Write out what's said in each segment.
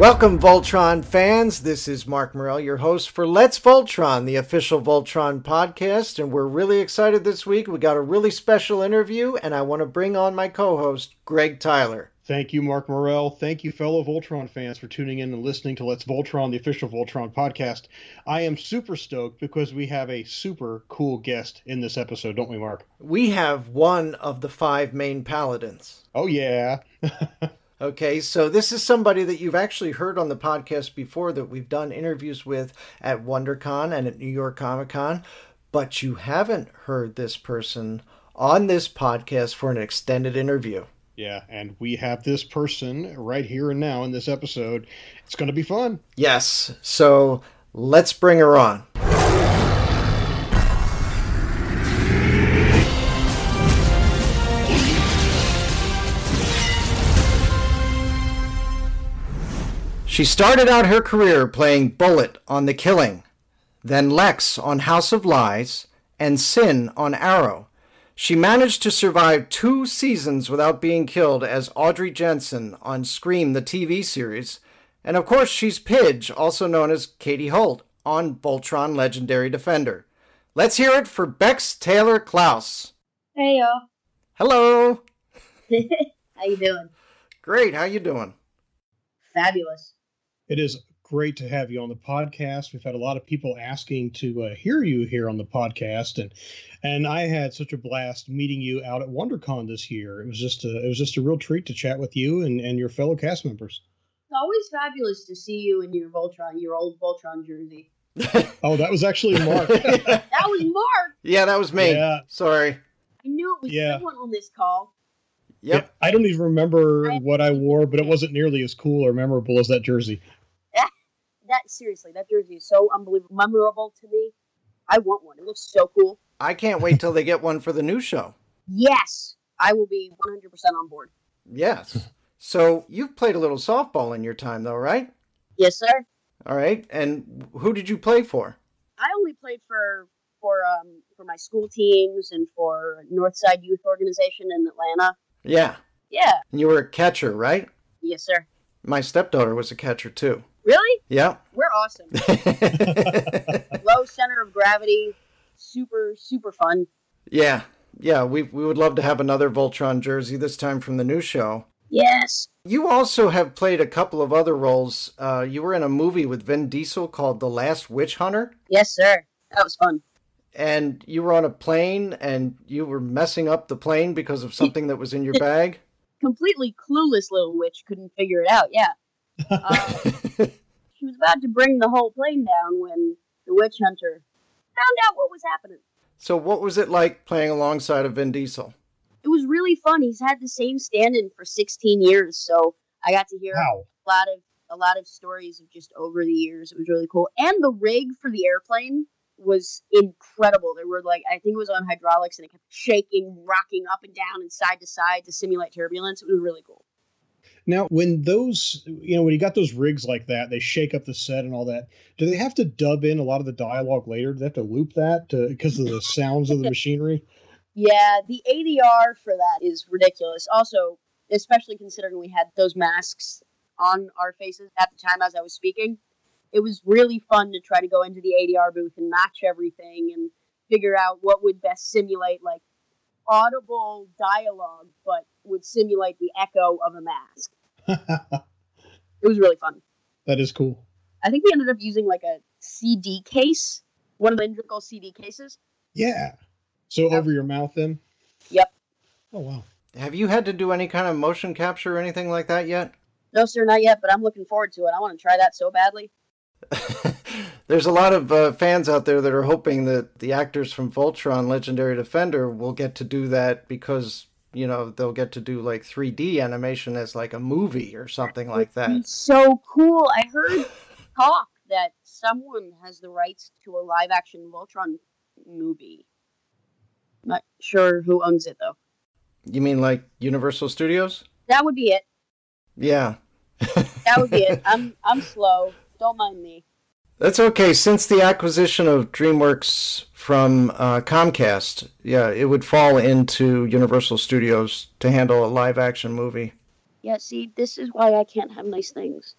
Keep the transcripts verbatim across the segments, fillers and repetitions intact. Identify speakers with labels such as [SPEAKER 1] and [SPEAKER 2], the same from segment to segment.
[SPEAKER 1] Welcome, Voltron fans. This is Mark Morell, your host for Let's Voltron, the official Voltron podcast, and we're really excited this week. We got a really special interview, and I want to bring on my co-host, Greg Tyler.
[SPEAKER 2] Thank you, Mark Morell. Thank you, fellow Voltron fans, for tuning in and listening to Let's Voltron, the official Voltron podcast. I am super stoked because we have a super cool guest in this episode, don't we, Mark?
[SPEAKER 1] We have one of the five main paladins.
[SPEAKER 2] Oh, yeah.
[SPEAKER 1] Okay, so this is somebody that you've actually heard on the podcast before that we've done interviews with at WonderCon and at New York Comic Con, but you haven't heard this person on this podcast for an extended interview.
[SPEAKER 2] Yeah, and we have this person right here and now in this episode. It's going to be fun.
[SPEAKER 1] Yes, so let's bring her on. She started out her career playing Bullet on The Killing, then Lex on House of Lies, and Sin on Arrow. She managed to survive two seasons without being killed as Audrey Jensen on Scream, the T V series. And of course, she's Pidge, also known as Katie Holt, on Voltron Legendary Defender. Let's hear it for Bex Taylor Klaus.
[SPEAKER 3] Hey, y'all.
[SPEAKER 1] Hello.
[SPEAKER 3] How you doing?
[SPEAKER 1] Great. How you doing?
[SPEAKER 3] Fabulous.
[SPEAKER 2] It is great to have you on the podcast. We've had a lot of people asking to uh, hear you here on the podcast, and and I had such a blast meeting you out at WonderCon this year. It was just a it was just a real treat to chat with you and, and your fellow cast members.
[SPEAKER 3] It's always fabulous to see you in your Voltron, your old Voltron jersey.
[SPEAKER 2] Oh, that was actually Mark.
[SPEAKER 3] That was Mark.
[SPEAKER 1] Yeah, that was me.
[SPEAKER 2] Yeah.
[SPEAKER 1] Sorry.
[SPEAKER 3] I knew it was
[SPEAKER 2] Yeah.
[SPEAKER 3] someone on this call.
[SPEAKER 1] Yep.
[SPEAKER 2] Yeah, I don't even remember
[SPEAKER 3] I-
[SPEAKER 2] what I wore, but it wasn't nearly as cool or memorable as that jersey.
[SPEAKER 3] That seriously, that jersey is so unbelievable, memorable to me. I want one. It looks so cool.
[SPEAKER 1] I can't wait till they get one for the new show.
[SPEAKER 3] Yes, I will be one hundred percent on board.
[SPEAKER 1] Yes. So you've played a little softball in your time, though, right?
[SPEAKER 3] Yes, sir.
[SPEAKER 1] All right. And who did you play for?
[SPEAKER 3] I only played for for um for my school teams and for Northside Youth Organization in Atlanta.
[SPEAKER 1] Yeah.
[SPEAKER 3] Yeah.
[SPEAKER 1] And you were a catcher, right?
[SPEAKER 3] Yes, sir.
[SPEAKER 1] My stepdaughter was a catcher, too.
[SPEAKER 3] Really?
[SPEAKER 1] Yeah.
[SPEAKER 3] We're awesome. Low center of gravity. Super, super fun.
[SPEAKER 1] Yeah. Yeah, we we would love to have another Voltron jersey, this time from the new show.
[SPEAKER 3] Yes.
[SPEAKER 1] You also have played a couple of other roles. Uh, you were in a movie with Vin Diesel called The Last Witch Hunter.
[SPEAKER 3] Yes, sir. That was fun.
[SPEAKER 1] And you were on a plane, and you were messing up the plane because of something that was in your bag.
[SPEAKER 3] Completely clueless little witch couldn't figure it out, yeah. Uh, she was about to bring the whole plane down when the witch hunter found out what was happening.
[SPEAKER 1] So what was it like playing alongside of Vin Diesel?
[SPEAKER 3] It was really fun. He's had the same stand-in for sixteen years, so I got to hear
[SPEAKER 2] Wow.
[SPEAKER 3] a lot of a lot of stories of just over the years. It was really cool. And the rig for the airplane was incredible. There were like, I think it was on hydraulics, and it kept shaking, rocking up and down and side to side to simulate turbulence. It was really cool.
[SPEAKER 2] Now, when those, you know, when you got those rigs like that, they shake up the set and all that. Do they have to dub in a lot of the dialogue later? Do they have to loop that to, because of the sounds of the machinery?
[SPEAKER 3] Yeah, the A D R for that is ridiculous. Also, especially considering we had those masks on our faces at the time as I was speaking, it was really fun to try to go into the A D R booth and match everything and figure out what would best simulate, like, audible dialogue, but would simulate the echo of a mask. It was really fun.
[SPEAKER 2] That is cool.
[SPEAKER 3] I think we ended up using, like, a C D case, one of the cylindrical C D cases.
[SPEAKER 2] Yeah. So over your mouth then?
[SPEAKER 3] Yep.
[SPEAKER 2] Oh, wow.
[SPEAKER 1] Have you had to do any kind of motion capture or anything like that yet?
[SPEAKER 3] No, sir, not yet, but I'm looking forward to it. I want to try that so badly.
[SPEAKER 1] There's a lot of uh, fans out there that are hoping that the actors from Voltron Legendary Defender will get to do that because, you know, they'll get to do like three D animation as like a movie or something like that.
[SPEAKER 3] It's so cool. I heard talk that someone has the rights to a live action Voltron movie. Not sure who owns it, though.
[SPEAKER 1] You mean like Universal Studios?
[SPEAKER 3] That would be it.
[SPEAKER 1] Yeah.
[SPEAKER 3] That would be it. I'm I'm slow. Don't mind me.
[SPEAKER 1] That's okay. Since the acquisition of DreamWorks from uh, Comcast, yeah, it would fall into Universal Studios to handle a live-action movie.
[SPEAKER 3] Yeah, see, this is why I can't have nice things.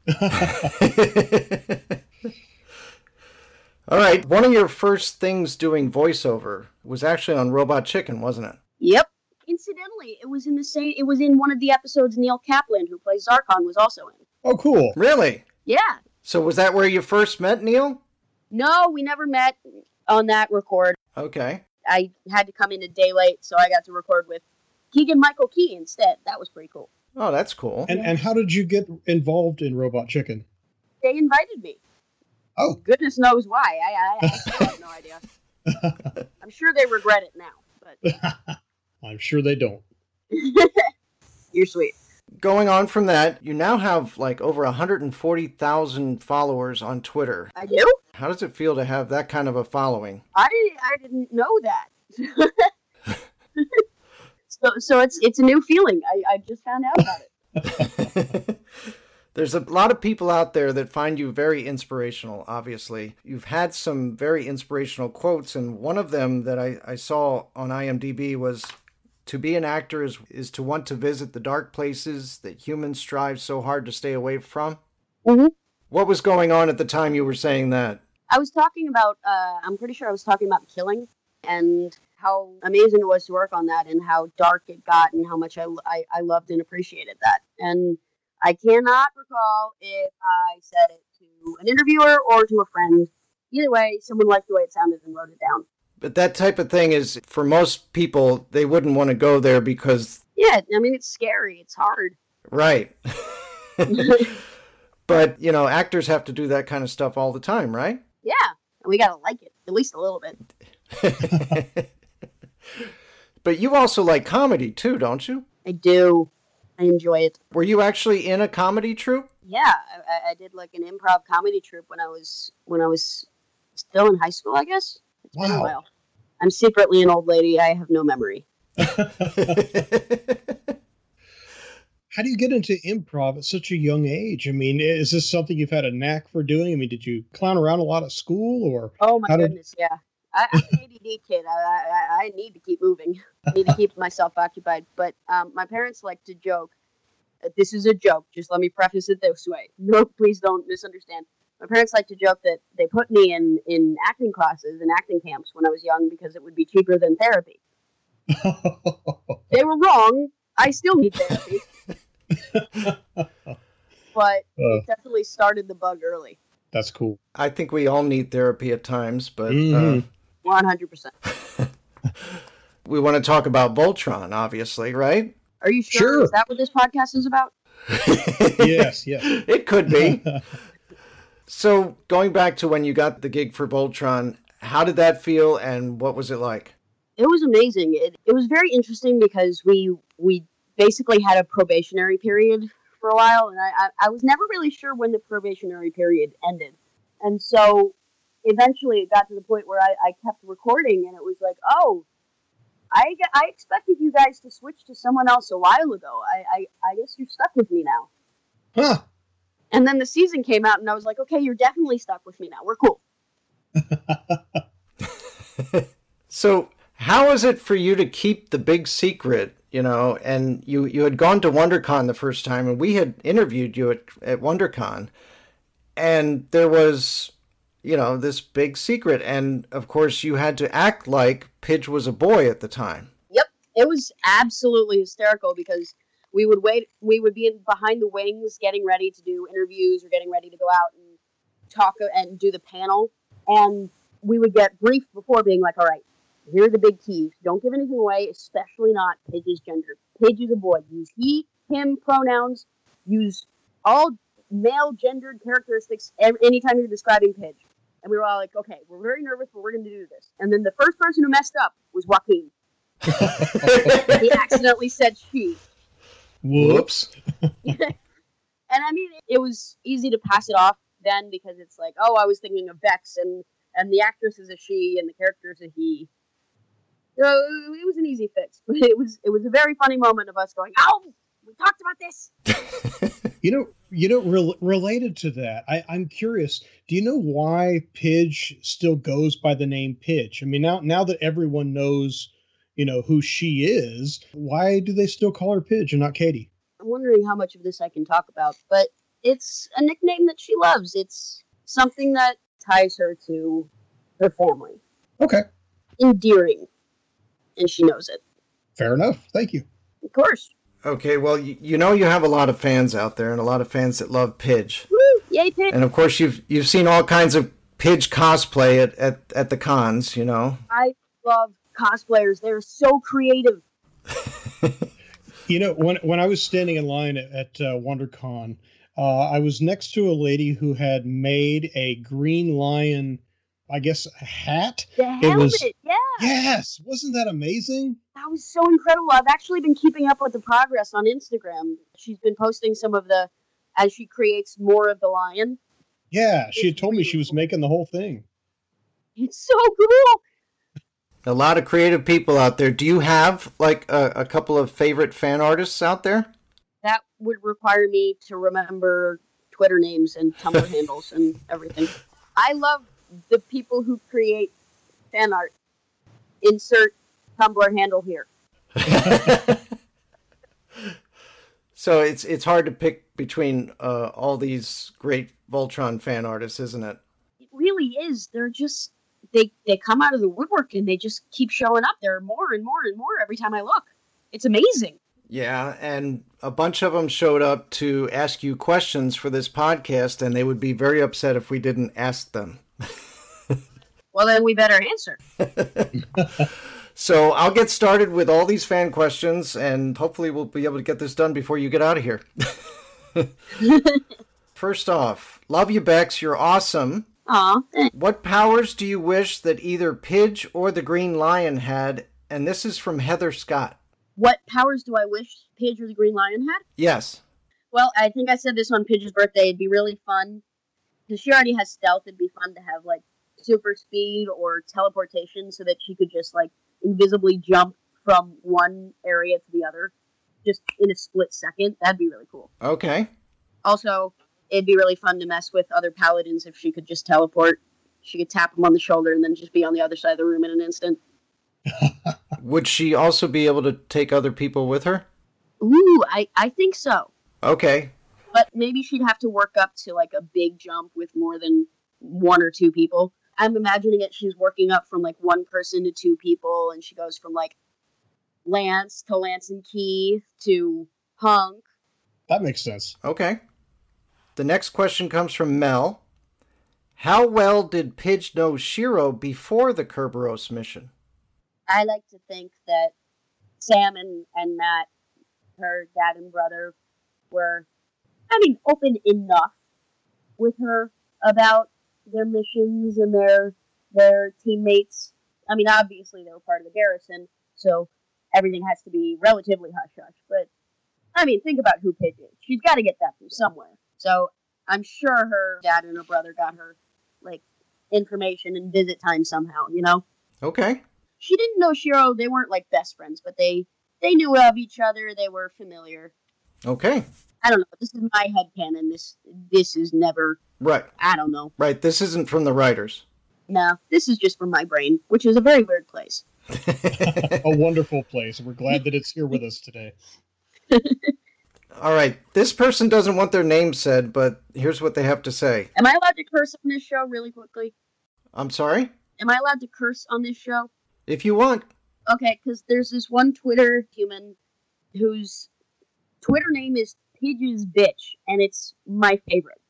[SPEAKER 1] All right. One of your first things doing voiceover was actually on Robot Chicken, wasn't it?
[SPEAKER 3] Yep. Incidentally, it was in the same. It was in one of the episodes Neil Kaplan, who plays Zarkon, was also in.
[SPEAKER 2] Oh, cool.
[SPEAKER 1] Really?
[SPEAKER 3] Yeah.
[SPEAKER 1] So was that where you first met Neil?
[SPEAKER 3] No, we never met on that record.
[SPEAKER 1] Okay.
[SPEAKER 3] I had to come in a day late, so I got to record with Keegan Michael Key instead. That was pretty cool.
[SPEAKER 1] Oh, that's cool.
[SPEAKER 2] And and how did you get involved in Robot Chicken?
[SPEAKER 3] They invited me.
[SPEAKER 2] Oh.
[SPEAKER 3] Goodness knows why. I, I, I still have no idea. I'm sure they regret it now, but
[SPEAKER 2] I'm sure they don't.
[SPEAKER 3] You're sweet.
[SPEAKER 1] Going on from that, you now have like over one hundred forty thousand followers on Twitter.
[SPEAKER 3] I do?
[SPEAKER 1] How does it feel to have that kind of a following?
[SPEAKER 3] I, I didn't know that. so so it's it's a new feeling. I, I just found out about it.
[SPEAKER 1] There's a lot of people out there that find you very inspirational, obviously. You've had some very inspirational quotes, and one of them that I, I saw on I M D B was, "To be an actor is, is to want to visit the dark places that humans strive so hard to stay away from."
[SPEAKER 3] Mm-hmm.
[SPEAKER 1] What was going on at the time you were saying that?
[SPEAKER 3] I was talking about, uh, I'm pretty sure I was talking about The Killing, and how amazing it was to work on that, and how dark it got, and how much I, I, I loved and appreciated that. And I cannot recall if I said it to an interviewer or to a friend. Either way, someone liked the way it sounded and wrote it down.
[SPEAKER 1] But that type of thing is, for most people, they wouldn't want to go there because...
[SPEAKER 3] Yeah, I mean, it's scary. It's hard.
[SPEAKER 1] Right. But, you know, actors have to do that kind of stuff all the time, right?
[SPEAKER 3] Yeah, and we gotta like it, at least a little bit.
[SPEAKER 1] But you also like comedy, too, don't you?
[SPEAKER 3] I do. I enjoy it.
[SPEAKER 1] Were you actually in a comedy troupe?
[SPEAKER 3] Yeah, I, I did like an improv comedy troupe when I was when I was still in high school, I guess. It's been
[SPEAKER 2] Wow.
[SPEAKER 3] a while. I'm secretly an old lady. I have no memory.
[SPEAKER 2] How do you get into improv at such a young age? I mean, is this something you've had a knack for doing? I mean, did you clown around a lot at school, or?
[SPEAKER 3] Oh my
[SPEAKER 2] How did-
[SPEAKER 3] goodness, yeah. I, I'm an A D D kid. I, I I need to keep moving. I need to keep myself occupied. But um, my parents like to joke. uh, This is a joke. Just let me preface it this way. No, please don't misunderstand. My parents like to joke that they put me in, in acting classes and acting camps when I was young because it would be cheaper than therapy. They were wrong. I still need therapy. But
[SPEAKER 2] Uh.
[SPEAKER 3] it definitely started the bug early.
[SPEAKER 2] That's cool.
[SPEAKER 1] I think we all need therapy at times, but
[SPEAKER 2] Mhm.
[SPEAKER 1] uh,
[SPEAKER 3] one hundred percent.
[SPEAKER 1] we want to talk about Voltron, obviously, right?
[SPEAKER 3] Are you sure?
[SPEAKER 2] Sure.
[SPEAKER 3] Is that what this podcast is about?
[SPEAKER 2] Yes, yes.
[SPEAKER 1] It could be. So, going back to when you got the gig for Voltron, how did that feel and what was it like?
[SPEAKER 3] It was amazing. It, it was very interesting because we we basically had a probationary period for a while, and I, I, I was never really sure when the probationary period ended. And so eventually it got to the point where I, I kept recording, and it was like, oh, I, I expected you guys to switch to someone else a while ago. I, I, I guess you're stuck with me now.
[SPEAKER 2] Huh.
[SPEAKER 3] And then the season came out, and I was like, okay, you're definitely stuck with me now. We're cool.
[SPEAKER 1] So, how is it for you to keep the big secret, you know, and you, you had gone to WonderCon the first time, and we had interviewed you at, at WonderCon, and there was, you know, this big secret, and of course you had to act like Pidge was a boy at the time.
[SPEAKER 3] Yep, it was absolutely hysterical because we would wait, we would be in behind the wings getting ready to do interviews or getting ready to go out and talk and do the panel, and we would get briefed before being like, all right, here are the big keys. Don't give anything away, especially not Pidge's gender. Pidge is a boy. Use he, him pronouns. Use all male gendered characteristics every, anytime you're describing Pidge. And we were all like, okay, we're very nervous, but we're going to do this. And then the first person who messed up was Joaquin. He accidentally said she.
[SPEAKER 2] Whoops.
[SPEAKER 3] And I mean, it was easy to pass it off then because it's like, oh, I was thinking of Vex, and, and the actress is a she, and the character is a he. So it was an easy fix, but it was it was a very funny moment of us going, oh, we talked about this.
[SPEAKER 2] You know, you know, re- related to that, I, I'm curious. Do you know why Pidge still goes by the name Pidge? I mean, now now that everyone knows, you know, who she is, why do they still call her Pidge and not Katie?
[SPEAKER 3] I'm wondering how much of this I can talk about, but It's a nickname that she loves. It's something that ties her to her family.
[SPEAKER 2] Okay.
[SPEAKER 3] Endearing. And she knows it.
[SPEAKER 2] Fair enough. Thank you.
[SPEAKER 3] Of course.
[SPEAKER 1] Okay, well, you, you know you have a lot of fans out there and a lot of fans that love Pidge.
[SPEAKER 3] Woo! Yay, Pidge!
[SPEAKER 1] And of course, you've you've seen all kinds of Pidge cosplay at, at, at the cons, you know.
[SPEAKER 3] I love cosplayers. They're so creative.
[SPEAKER 2] You know, when when I was standing in line at, at uh, WonderCon, uh, I was next to a lady who had made a Green Lion, I guess, a hat.
[SPEAKER 3] The helmet,
[SPEAKER 2] was,
[SPEAKER 3] yeah.
[SPEAKER 2] Yes, wasn't that amazing?
[SPEAKER 3] That was so incredible. I've actually been keeping up with the progress on Instagram. She's been posting some of the, as she creates more of the lion.
[SPEAKER 2] Yeah, she had
[SPEAKER 3] It's
[SPEAKER 2] told me
[SPEAKER 3] really
[SPEAKER 2] she was
[SPEAKER 3] cool.
[SPEAKER 2] making the whole thing.
[SPEAKER 3] It's so cool.
[SPEAKER 1] A lot of creative people out there. Do you have, like, a, a couple of favorite fan artists out there?
[SPEAKER 3] That would require me to remember Twitter names and Tumblr handles and everything. I love the people who create fan art. Insert Tumblr handle here.
[SPEAKER 1] So it's it's hard to pick between uh, all these great Voltron fan artists, isn't it?
[SPEAKER 3] It really is. They're just, they, they come out of the woodwork and they just keep showing up. There are more and more and more every time I look. It's amazing.
[SPEAKER 1] Yeah, and a bunch of them showed up to ask you questions for this podcast, and they would be very upset if we didn't ask them.
[SPEAKER 3] Well, then we better answer.
[SPEAKER 1] So I'll get started with all these fan questions, and hopefully we'll be able to get this done before you get out of here. First off, love you, Bex. You're awesome.
[SPEAKER 3] Aw, thanks.
[SPEAKER 1] What powers do you wish that either Pidge or the Green Lion had? And this is from Heather Scott.
[SPEAKER 3] What powers do I wish Pidge or the Green Lion had?
[SPEAKER 1] Yes.
[SPEAKER 3] Well, I think I said this on Pidge's birthday. It'd be really fun. Because she already has stealth. It'd be fun to have, like, super speed or teleportation so that she could just, like, invisibly jump from one area to the other just in a split second. That'd be really cool.
[SPEAKER 1] Okay.
[SPEAKER 3] Also, it'd be really fun to mess with other paladins if she could just teleport. She could tap them on the shoulder and then just be on the other side of the room in an instant.
[SPEAKER 1] Would she also be able to take other people with her?
[SPEAKER 3] Ooh, I, I think so.
[SPEAKER 1] Okay.
[SPEAKER 3] But maybe she'd have to work up to, like, a big jump with more than one or two people. I'm imagining it, she's working up from, like, one person to two people, and she goes from, like, Lance to Lance and Key to Hunk.
[SPEAKER 2] That makes sense.
[SPEAKER 1] Okay. The next question comes from Mel. How well did Pidge know Shiro before the Kerberos mission?
[SPEAKER 3] I like to think that Sam and, and Matt, her dad and brother, were, I mean, open enough with her about their missions and their their teammates. I mean, obviously they were part of the garrison, so everything has to be relatively hush-hush. But, I mean, think about who Pidge is. She's got to get that from somewhere. So I'm sure her dad and her brother got her, like, information and visit time somehow, you know?
[SPEAKER 1] Okay.
[SPEAKER 3] She didn't know Shiro. They weren't, like, best friends, but they, they knew of each other. They were familiar.
[SPEAKER 1] Okay.
[SPEAKER 3] I don't know. This is my headcanon. This, this is never...
[SPEAKER 1] Right.
[SPEAKER 3] I don't know.
[SPEAKER 1] Right. This isn't from the writers.
[SPEAKER 3] No, this is just from my brain, which is a very weird place.
[SPEAKER 2] A wonderful place. We're glad that it's here with us today.
[SPEAKER 1] All right. This person doesn't want their name said, but here's what they have to say.
[SPEAKER 3] Am I allowed to curse on this show really quickly?
[SPEAKER 1] I'm sorry?
[SPEAKER 3] Am I allowed to curse on this show?
[SPEAKER 1] If you want.
[SPEAKER 3] Okay, because there's this one Twitter human whose Twitter name is Pidge's Bitch, and it's my favorite.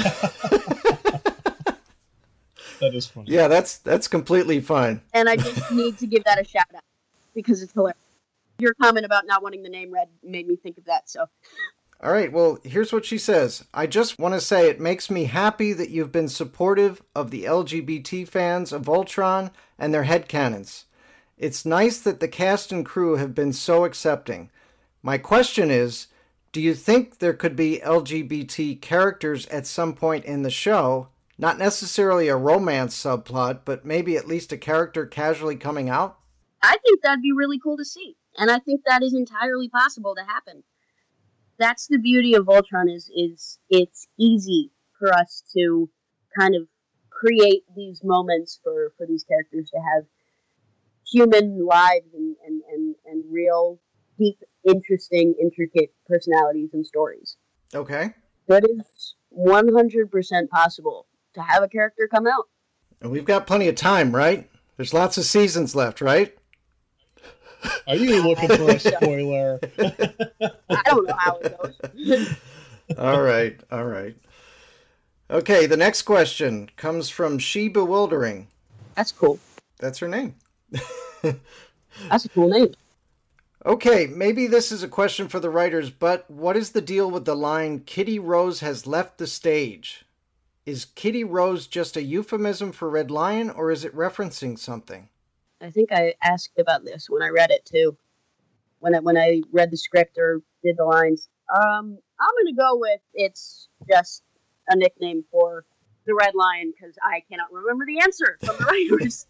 [SPEAKER 2] That is funny.
[SPEAKER 1] Yeah, that's that's completely fine.
[SPEAKER 3] And I just need to give that a shout out because it's hilarious. Your comment about not wanting the name read made me think of that, so.
[SPEAKER 1] All right, well, here's what she says. I just want to say it makes me happy that you've been supportive of the L G B T fans of Voltron and their headcanons. It's nice that the cast and crew have been so accepting. My question is, do you think there could be L G B T characters at some point in the show? Not necessarily a romance subplot, but maybe at least a character casually coming out?
[SPEAKER 3] I think that'd be really cool to see. And I think that is entirely possible to happen. That's the beauty of Voltron is is it's easy for us to kind of create these moments for, for these characters to have human lives and, and, and, and real, deep, interesting, intricate personalities and stories.
[SPEAKER 1] Okay.
[SPEAKER 3] That is one hundred percent possible to have a character come out.
[SPEAKER 1] And we've got plenty of time, right? There's lots of seasons left, right?
[SPEAKER 2] Are you looking for a spoiler?
[SPEAKER 3] I don't know how it goes.
[SPEAKER 1] All right, all right. Okay, the next question comes from She Bewildering.
[SPEAKER 3] That's cool.
[SPEAKER 1] That's her name.
[SPEAKER 3] That's a cool name.
[SPEAKER 1] Okay, maybe this is a question for the writers, but what is the deal with the line, Kitty Rose has left the stage? Is Kitty Rose just a euphemism for Red Lion, or is it referencing something?
[SPEAKER 3] I think I asked about this when I read it, too. When I, when I read the script or did the lines. Um, I'm going to go with it's just a nickname for the Red Lion, because I cannot remember the answer from the writers.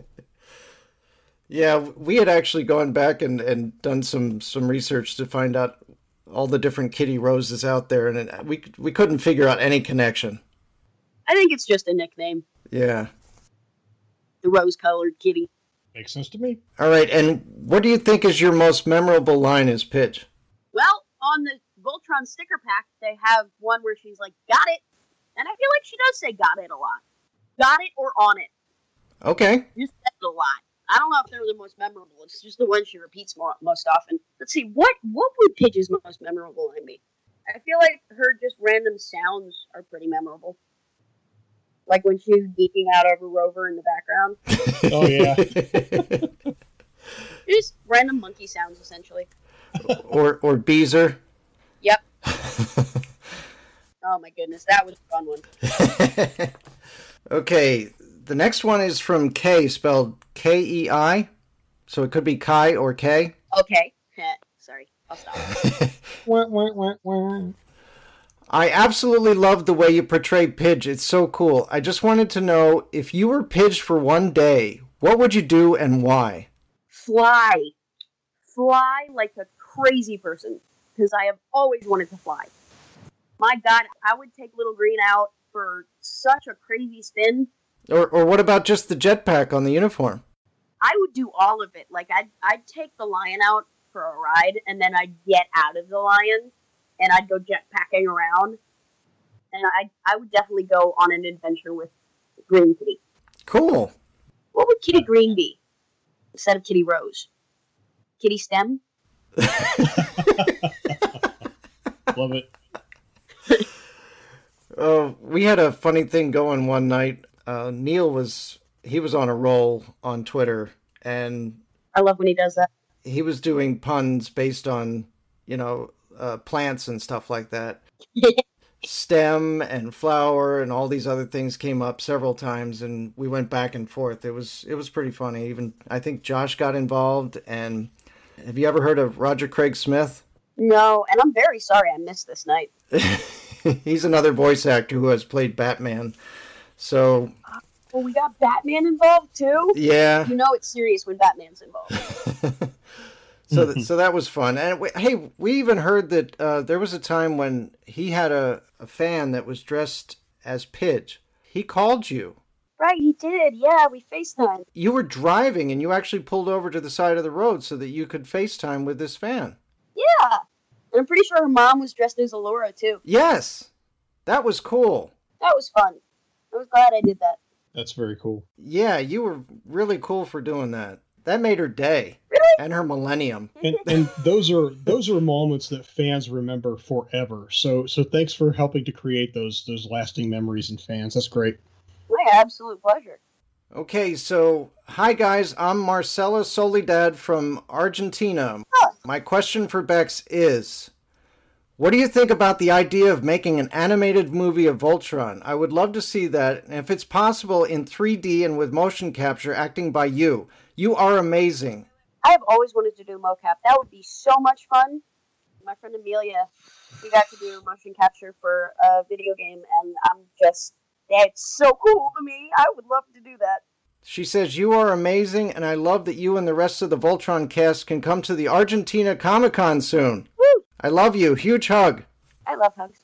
[SPEAKER 1] Yeah, we had actually gone back and, and done some, some research to find out all the different Kitty Roses out there, and it, we we couldn't figure out any connection.
[SPEAKER 3] I think it's just a nickname.
[SPEAKER 1] Yeah.
[SPEAKER 3] The rose-colored kitty.
[SPEAKER 2] Makes sense to me.
[SPEAKER 1] All right, and what do you think is your most memorable line as Pidge?
[SPEAKER 3] Well, on the Voltron sticker pack, they have one where she's like, got it. And I feel like she does say got it a lot. Got it or on it.
[SPEAKER 1] Okay.
[SPEAKER 3] You said it a lot. I don't know if they're the most memorable. It's just the one she repeats more, most often. Let's see, what what would Pidge's most memorable line be? I feel like her just random sounds are pretty memorable. Like when she's geeking out over Rover in the background.
[SPEAKER 2] Oh, yeah.
[SPEAKER 3] Just random monkey sounds, essentially.
[SPEAKER 1] or or Beezer.
[SPEAKER 3] Yep. Oh my goodness, that was a fun one.
[SPEAKER 1] Okay, the next one is from Kay, spelled K E I. So it could be Kai or K.
[SPEAKER 3] Okay. Sorry, I'll stop.
[SPEAKER 2] Wah, wah, wah, wah.
[SPEAKER 1] I absolutely love the way you portray Pidge. It's so cool. I just wanted to know, if you were Pidge for one day, what would you do and why?
[SPEAKER 3] Fly. Fly like a crazy person. Because I have always wanted to fly. My God, I would take Little Green out for such a crazy spin.
[SPEAKER 1] Or or what about just the jetpack on the uniform?
[SPEAKER 3] I would do all of it. Like, I'd, I'd take the Lion out for a ride, and then I'd get out of the Lion, and I'd go jetpacking around. And I I would definitely go on an adventure with Green Kitty.
[SPEAKER 1] Cool.
[SPEAKER 3] What would Kitty Green be instead of Kitty Rose? Kitty Stem?
[SPEAKER 2] Love it.
[SPEAKER 1] Oh, we had a funny thing going one night. Uh, Neil was, he was on a roll on Twitter, and
[SPEAKER 3] I love when he does that.
[SPEAKER 1] he was doing puns based on, you know, uh, plants and stuff like that. Stem and flower and all these other things came up several times, and we went back and forth. It was it was pretty funny. Even I think Josh got involved. And have you ever heard of Roger Craig Smith?
[SPEAKER 3] No, and I'm very sorry I missed this night.
[SPEAKER 1] He's another voice actor who has played Batman. So
[SPEAKER 3] Well, we got Batman involved too.
[SPEAKER 1] yeah.
[SPEAKER 3] You know it's serious when Batman's involved.
[SPEAKER 1] So, th- so that was fun. And we, hey, we even heard that uh, there was a time when he had a, a fan that was dressed as Pidge. He called you.
[SPEAKER 3] Right, he did. Yeah, we FaceTime.
[SPEAKER 1] You were driving and you actually pulled over to the side of the road so that you could FaceTime with this fan.
[SPEAKER 3] Yeah. And I'm pretty sure her mom was dressed as Allura too.
[SPEAKER 1] Yes. That was cool.
[SPEAKER 3] That was fun. I was glad I did that.
[SPEAKER 2] That's very cool.
[SPEAKER 1] Yeah, you were really cool for doing that. That made her day.
[SPEAKER 3] Really?
[SPEAKER 1] And her millennium.
[SPEAKER 2] And and those are those are moments that fans remember forever. So so thanks for helping to create those those lasting memories in fans. That's great.
[SPEAKER 3] My absolute pleasure.
[SPEAKER 1] Okay, so hi guys, I'm Marcela Soledad from Argentina.
[SPEAKER 3] Huh.
[SPEAKER 1] My question for Bex is, what do you think about the idea of making an animated movie of Voltron? I would love to see that, and if it's possible, in three D and with motion capture acting by you. You are amazing.
[SPEAKER 3] I've always wanted to do mocap. That would be so much fun. My friend Amelia, we got to do motion capture for a video game, and I'm just, that's so cool to me. I would love to do that.
[SPEAKER 1] She says, you are amazing, and I love that you and the rest of the Voltron cast can come to the Argentina Comic-Con soon.
[SPEAKER 3] Woo!
[SPEAKER 1] I love you. Huge hug.
[SPEAKER 3] I love hugs.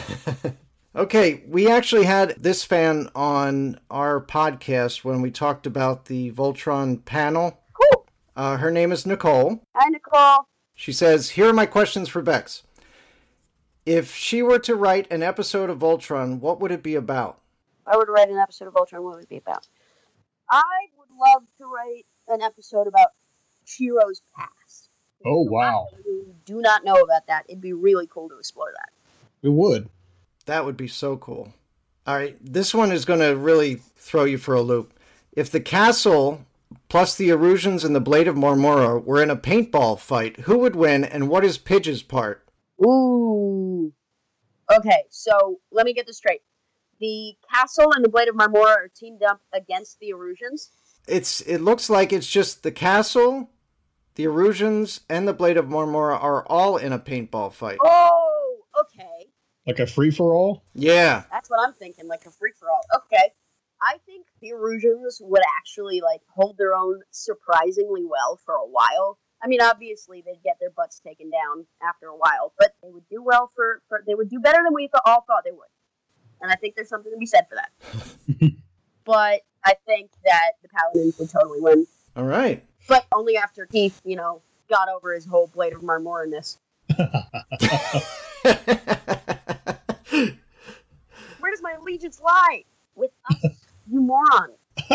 [SPEAKER 1] Okay, we actually had this fan on our podcast when we talked about the Voltron panel.
[SPEAKER 3] Cool.
[SPEAKER 1] Uh, her name is Nicole.
[SPEAKER 3] Hi, Nicole.
[SPEAKER 1] She says, here are my questions for Bex. If she were to write an episode of Voltron, what would it be about?
[SPEAKER 3] If I were to write an episode of Voltron, what would it be about? I would love to write an episode about Chiro's past.
[SPEAKER 2] Oh, wow.
[SPEAKER 3] Who do not know about that. It'd be really cool to explore that.
[SPEAKER 2] It would.
[SPEAKER 1] That would be so cool. All right, this one is going to really throw you for a loop. If the castle plus the Erusians and the Blade of Marmora were in a paintball fight, who would win and what is Pidge's part?
[SPEAKER 3] Ooh. Okay, so let me get this straight. The castle and the Blade of Marmora are teamed up against the Erusians?
[SPEAKER 1] It's it looks like it's just the castle, the Erusians, and the Blade of Marmora are all in a paintball fight.
[SPEAKER 3] Oh, okay.
[SPEAKER 2] Like a free-for-all?
[SPEAKER 1] Yeah.
[SPEAKER 3] That's what I'm thinking, like a free-for-all. Okay. I think the Erusians would actually, like, hold their own surprisingly well for a while. I mean, obviously, they'd get their butts taken down after a while, but they would do well for, for they would do better than we th- all thought they would. And I think there's something to be said for that. But I think that the Paladins would totally win.
[SPEAKER 1] All right.
[SPEAKER 3] But only after Keith, you know, got over his whole Blade of Marmora-ness. Where does my allegiance lie? With us, you moron.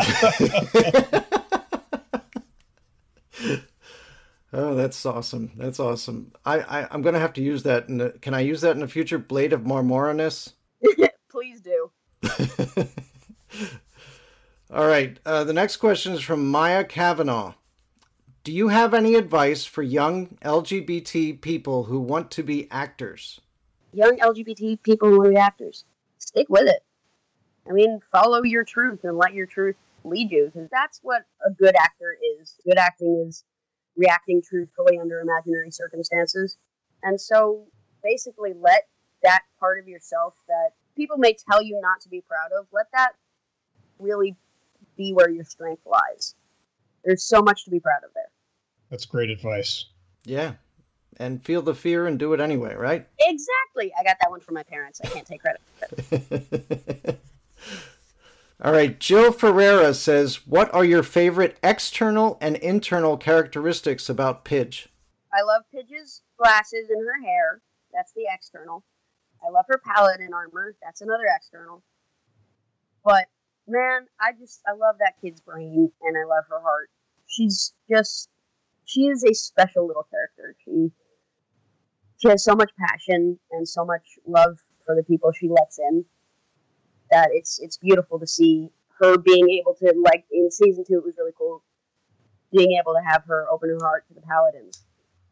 [SPEAKER 1] Oh, that's awesome. That's awesome. I, I, I'm going to have to use that. In a, can I use that in a future Blade of Marmora-ness?
[SPEAKER 3] Please do.
[SPEAKER 1] All right. Uh, the next question is from Maya Kavanaugh. Do you have any advice for young L G B T people who want to be actors?
[SPEAKER 3] Young L G B T people who are actors, stick with it. I mean, follow your truth and let your truth lead you, because that's what a good actor is. Good acting is reacting truthfully under imaginary circumstances. And so, basically, let that part of yourself that people may tell you not to be proud of, let that really be where your strength lies. There's so much to be proud of there.
[SPEAKER 2] That's great advice.
[SPEAKER 1] Yeah. And feel the fear and do it anyway, right?
[SPEAKER 3] Exactly. I got that one from my parents. I can't take credit for it.
[SPEAKER 1] All right. Jill Ferreira says, what are your favorite external and internal characteristics about Pidge?
[SPEAKER 3] I love Pidge's glasses and her hair. That's the external. I love her paladin armor. That's another external. But, man, I just, I love that kid's brain, and I love her heart. She's just, she is a special little character. She, she has so much passion and so much love for the people she lets in that it's, it's beautiful to see her being able to, like, in season two, it was really cool, being able to have her open her heart to the paladins.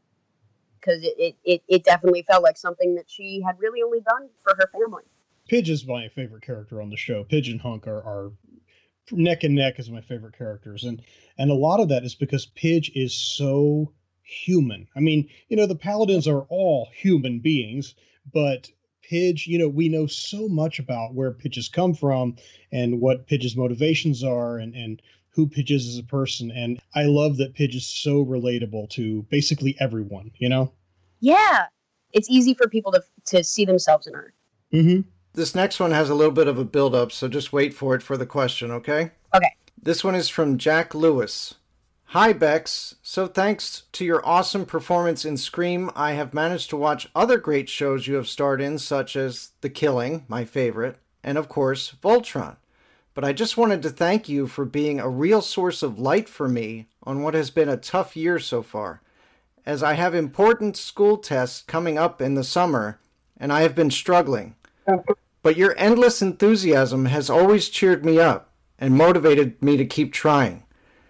[SPEAKER 3] Because it, it, it, it definitely felt like something that she had really only done for her family.
[SPEAKER 2] Pidge is my favorite character on the show. Pidge and Hunk are, are neck and neck as my favorite characters. And and a lot of that is because Pidge is so human. I mean, you know, the Paladins are all human beings, but Pidge, you know, we know so much about where Pidge has come from and what Pidge's motivations are and, and who Pidge is as a person. And I love that Pidge is so relatable to basically everyone, you know?
[SPEAKER 3] Yeah. It's easy for people to to see themselves in her.
[SPEAKER 2] Mm-hmm.
[SPEAKER 1] This next one has a little bit of a build-up, so just wait for it for the question, okay?
[SPEAKER 3] Okay.
[SPEAKER 1] This one is from Jack Lewis. Hi, Bex. So thanks to your awesome performance in Scream, I have managed to watch other great shows you have starred in, such as The Killing, my favorite, and of course, Voltron. But I just wanted to thank you for being a real source of light for me on what has been a tough year so far, as I have important school tests coming up in the summer, and I have been struggling. But your endless enthusiasm has always cheered me up and motivated me to keep trying,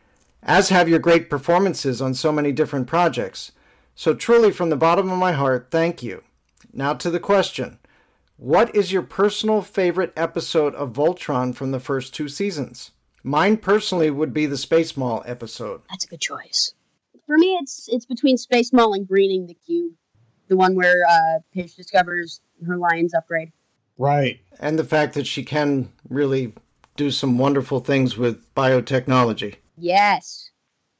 [SPEAKER 1] as have your great performances on so many different projects. So truly, from the bottom of my heart, thank you. Now to the question. What is your personal favorite episode of Voltron from the first two seasons? Mine personally would be the Space Mall episode.
[SPEAKER 3] That's a good choice. For me, it's it's between Space Mall and Greening the Cube, the one where uh, Pidge discovers her lion's upgrade.
[SPEAKER 2] Right.
[SPEAKER 1] And the fact that she can really do some wonderful things with biotechnology.
[SPEAKER 3] Yes.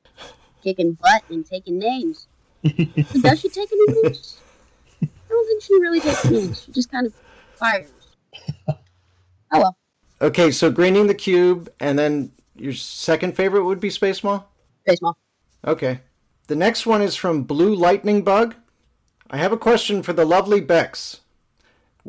[SPEAKER 3] Kicking butt and taking names. Does she take any names? I don't think she really takes names. She just kind of fires. Oh well.
[SPEAKER 1] Okay, so Greening the Cube, and then your second favorite would be Space Mall?
[SPEAKER 3] Space Mall.
[SPEAKER 1] Okay. The next one is from Blue Lightning Bug. I have a question for the lovely Bex.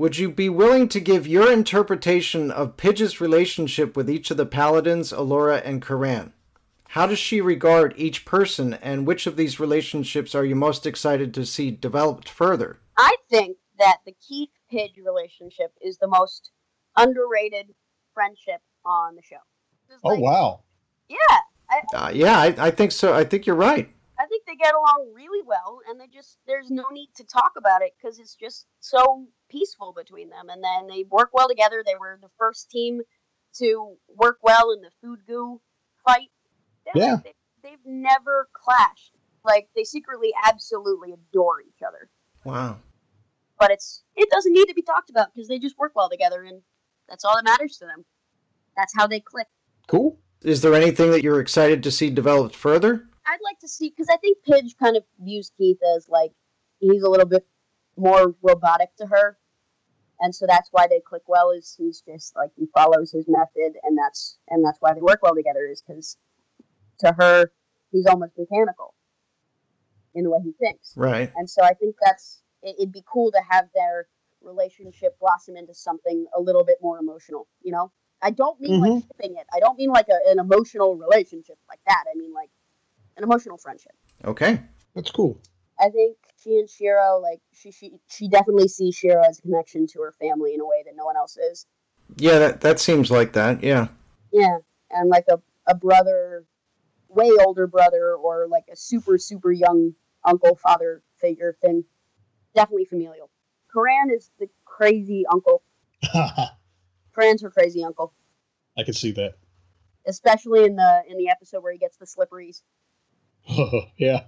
[SPEAKER 1] Would you be willing to give your interpretation of Pidge's relationship with each of the paladins, Allura and Kiran? How does she regard each person, and which of these relationships are you most excited to see developed further?
[SPEAKER 3] I think that the Keith-Pidge relationship is the most underrated friendship on the show.
[SPEAKER 2] Like, oh, wow.
[SPEAKER 3] Yeah. I,
[SPEAKER 1] uh, yeah, I, I think so. I think you're right.
[SPEAKER 3] I think they get along really well, and they just, there's no need to talk about it because it's just so peaceful between them. And then they work well together. They were the first team to work well in the food goo fight. They're
[SPEAKER 2] yeah.
[SPEAKER 3] Like, they, they've never clashed. Like, they secretly absolutely adore each other.
[SPEAKER 1] Wow.
[SPEAKER 3] But it's it doesn't need to be talked about because they just work well together, and that's all that matters to them. That's how they click.
[SPEAKER 2] Cool.
[SPEAKER 1] Is there anything that you're excited to see developed further?
[SPEAKER 3] I'd like to see, because I think Pidge kind of views Keith as, like, he's a little bit more robotic to her. And so that's why they click well, is he's just, like, he follows his method, and that's and that's why they work well together, is because to her, he's almost mechanical in the way he thinks.
[SPEAKER 1] Right.
[SPEAKER 3] And so I think that's, it, it'd be cool to have their relationship blossom into something a little bit more emotional, you know? I don't mean, mm-hmm. like, shipping it. I don't mean, like, a, an emotional relationship like that. I mean, like, an emotional friendship.
[SPEAKER 1] Okay.
[SPEAKER 2] That's cool.
[SPEAKER 3] I think she and Shiro, like, she, she she definitely sees Shiro as a connection to her family in a way that no one else is.
[SPEAKER 1] Yeah, that, that seems like that, yeah.
[SPEAKER 3] Yeah, and like a, a brother, way older brother, or like a super, super young uncle, father figure thing. Definitely familial. Kiran is the crazy uncle. Kiran's her crazy uncle.
[SPEAKER 2] I can see that.
[SPEAKER 3] Especially in the in the episode where he gets the slipperies.
[SPEAKER 2] Yeah.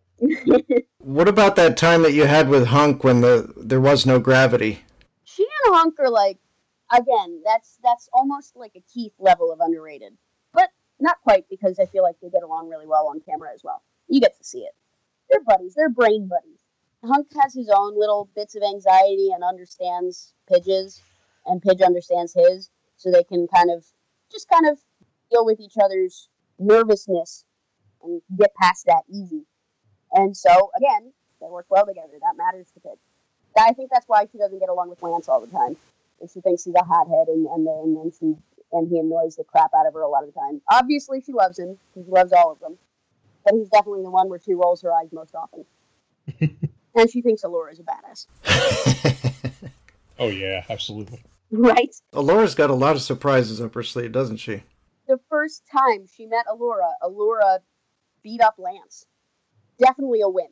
[SPEAKER 1] What about that time that you had with Hunk when the there was no gravity?
[SPEAKER 3] She and Hunk are like, again, that's that's almost like a Keith level of underrated. But not quite, because I feel like they get along really well on camera as well. You get to see it. They're buddies. They're brain buddies. Hunk has his own little bits of anxiety and understands Pidge's, and Pidge understands his, so they can kind of, just kind of deal with each other's nervousness and get past that easy. And so, again, they work well together. That matters to Pidge. I think that's why she doesn't get along with Lance all the time. And she thinks he's a hothead, and and then, and then she and he annoys the crap out of her a lot of the time. Obviously, she loves him, because she loves all of them. But he's definitely the one where she rolls her eyes most often. And she thinks Allura is a badass.
[SPEAKER 2] Oh, yeah, absolutely.
[SPEAKER 3] Right?
[SPEAKER 1] Allura's got a lot of surprises up her sleeve, doesn't she?
[SPEAKER 3] The first time she met Allura, Allura beat up Lance. Definitely a win.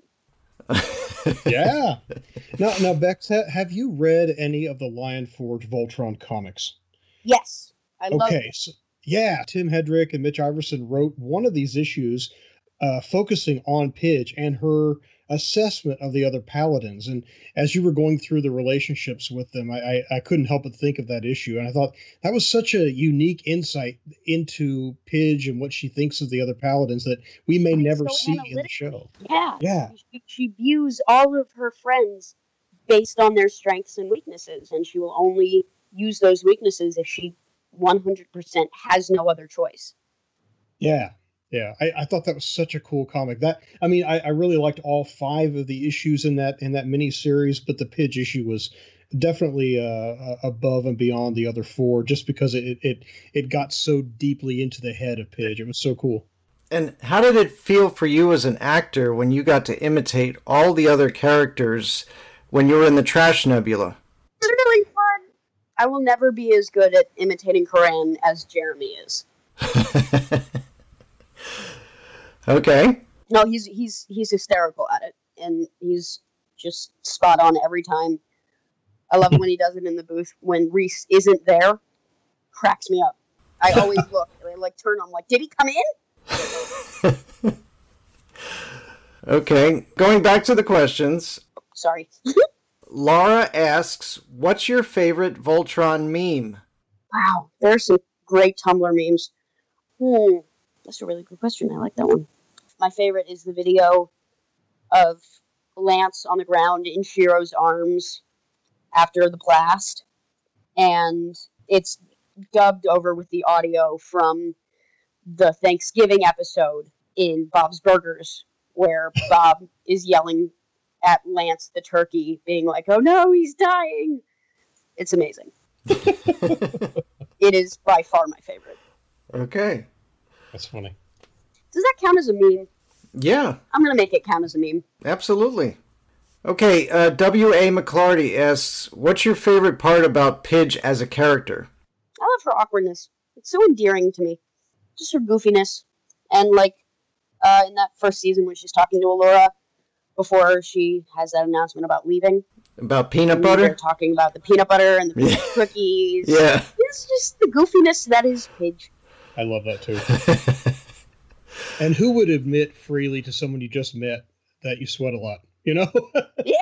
[SPEAKER 2] Yeah. Now, now, Bex, ha- have you read any of the Lion Forge Voltron comics?
[SPEAKER 3] Yes. I love
[SPEAKER 2] Okay. So, yeah, Tim Hedrick and Mitch Iverson wrote one of these issues uh, focusing on Pidge and her assessment of the other paladins. And as you were going through the relationships with them, I, I, I couldn't help but think of that issue. And I thought that was such a unique insight into Pidge and what she thinks of the other paladins that we may
[SPEAKER 3] And it's
[SPEAKER 2] never
[SPEAKER 3] so
[SPEAKER 2] see in the
[SPEAKER 3] analytical.
[SPEAKER 2] show.
[SPEAKER 3] Yeah.
[SPEAKER 2] Yeah.
[SPEAKER 3] She, she views all of her friends based on their strengths and weaknesses, and she will only use those weaknesses if she one hundred percent has no other choice.
[SPEAKER 2] Yeah. Yeah, I, I thought that was such a cool comic. That I mean, I, I really liked all five of the issues in that in that mini series, but the Pidge issue was definitely uh, above and beyond the other four, just because it it it got so deeply into the head of Pidge. It was so cool.
[SPEAKER 1] And how did it feel for you as an actor when you got to imitate all the other characters when you were in the Trash Nebula?
[SPEAKER 3] It's really fun. I will never be as good at imitating Kiran as Jeremy is.
[SPEAKER 1] Okay.
[SPEAKER 3] No, he's he's he's hysterical at it, and he's just spot on every time. I love it when he does it in the booth when Reese isn't there. Cracks me up. I always look, and I like turn. I'm like, did he come in?
[SPEAKER 1] Okay, going back to the questions.
[SPEAKER 3] Sorry.
[SPEAKER 1] Laura asks, "What's your favorite Voltron meme?"
[SPEAKER 3] Wow, there's some great Tumblr memes. Hmm, that's a really good question. I like that one. My favorite is the video of Lance on the ground in Shiro's arms after the blast. And it's dubbed over with the audio from the Thanksgiving episode in Bob's Burgers, where Bob is yelling at Lance the turkey, being like, oh no, he's dying. It's amazing. It is by far my favorite.
[SPEAKER 1] Okay.
[SPEAKER 2] That's funny.
[SPEAKER 3] Does that count as a meme?
[SPEAKER 1] Yeah.
[SPEAKER 3] I'm going to make it count as a meme.
[SPEAKER 1] Absolutely. Okay, uh, W A. McClarty asks, what's your favorite part about Pidge as a character?
[SPEAKER 3] I love her awkwardness. It's so endearing to me. Just her goofiness. And, like, uh, in that first season when she's talking to Allura before she has that announcement about leaving.
[SPEAKER 1] About peanut
[SPEAKER 3] and
[SPEAKER 1] butter?
[SPEAKER 3] They're talking about the peanut butter and the peanut cookies.
[SPEAKER 1] Yeah.
[SPEAKER 3] It's just the goofiness that is Pidge.
[SPEAKER 2] I love that, too. And who would admit freely to someone you just met that you sweat a lot? You know?
[SPEAKER 3] Yeah.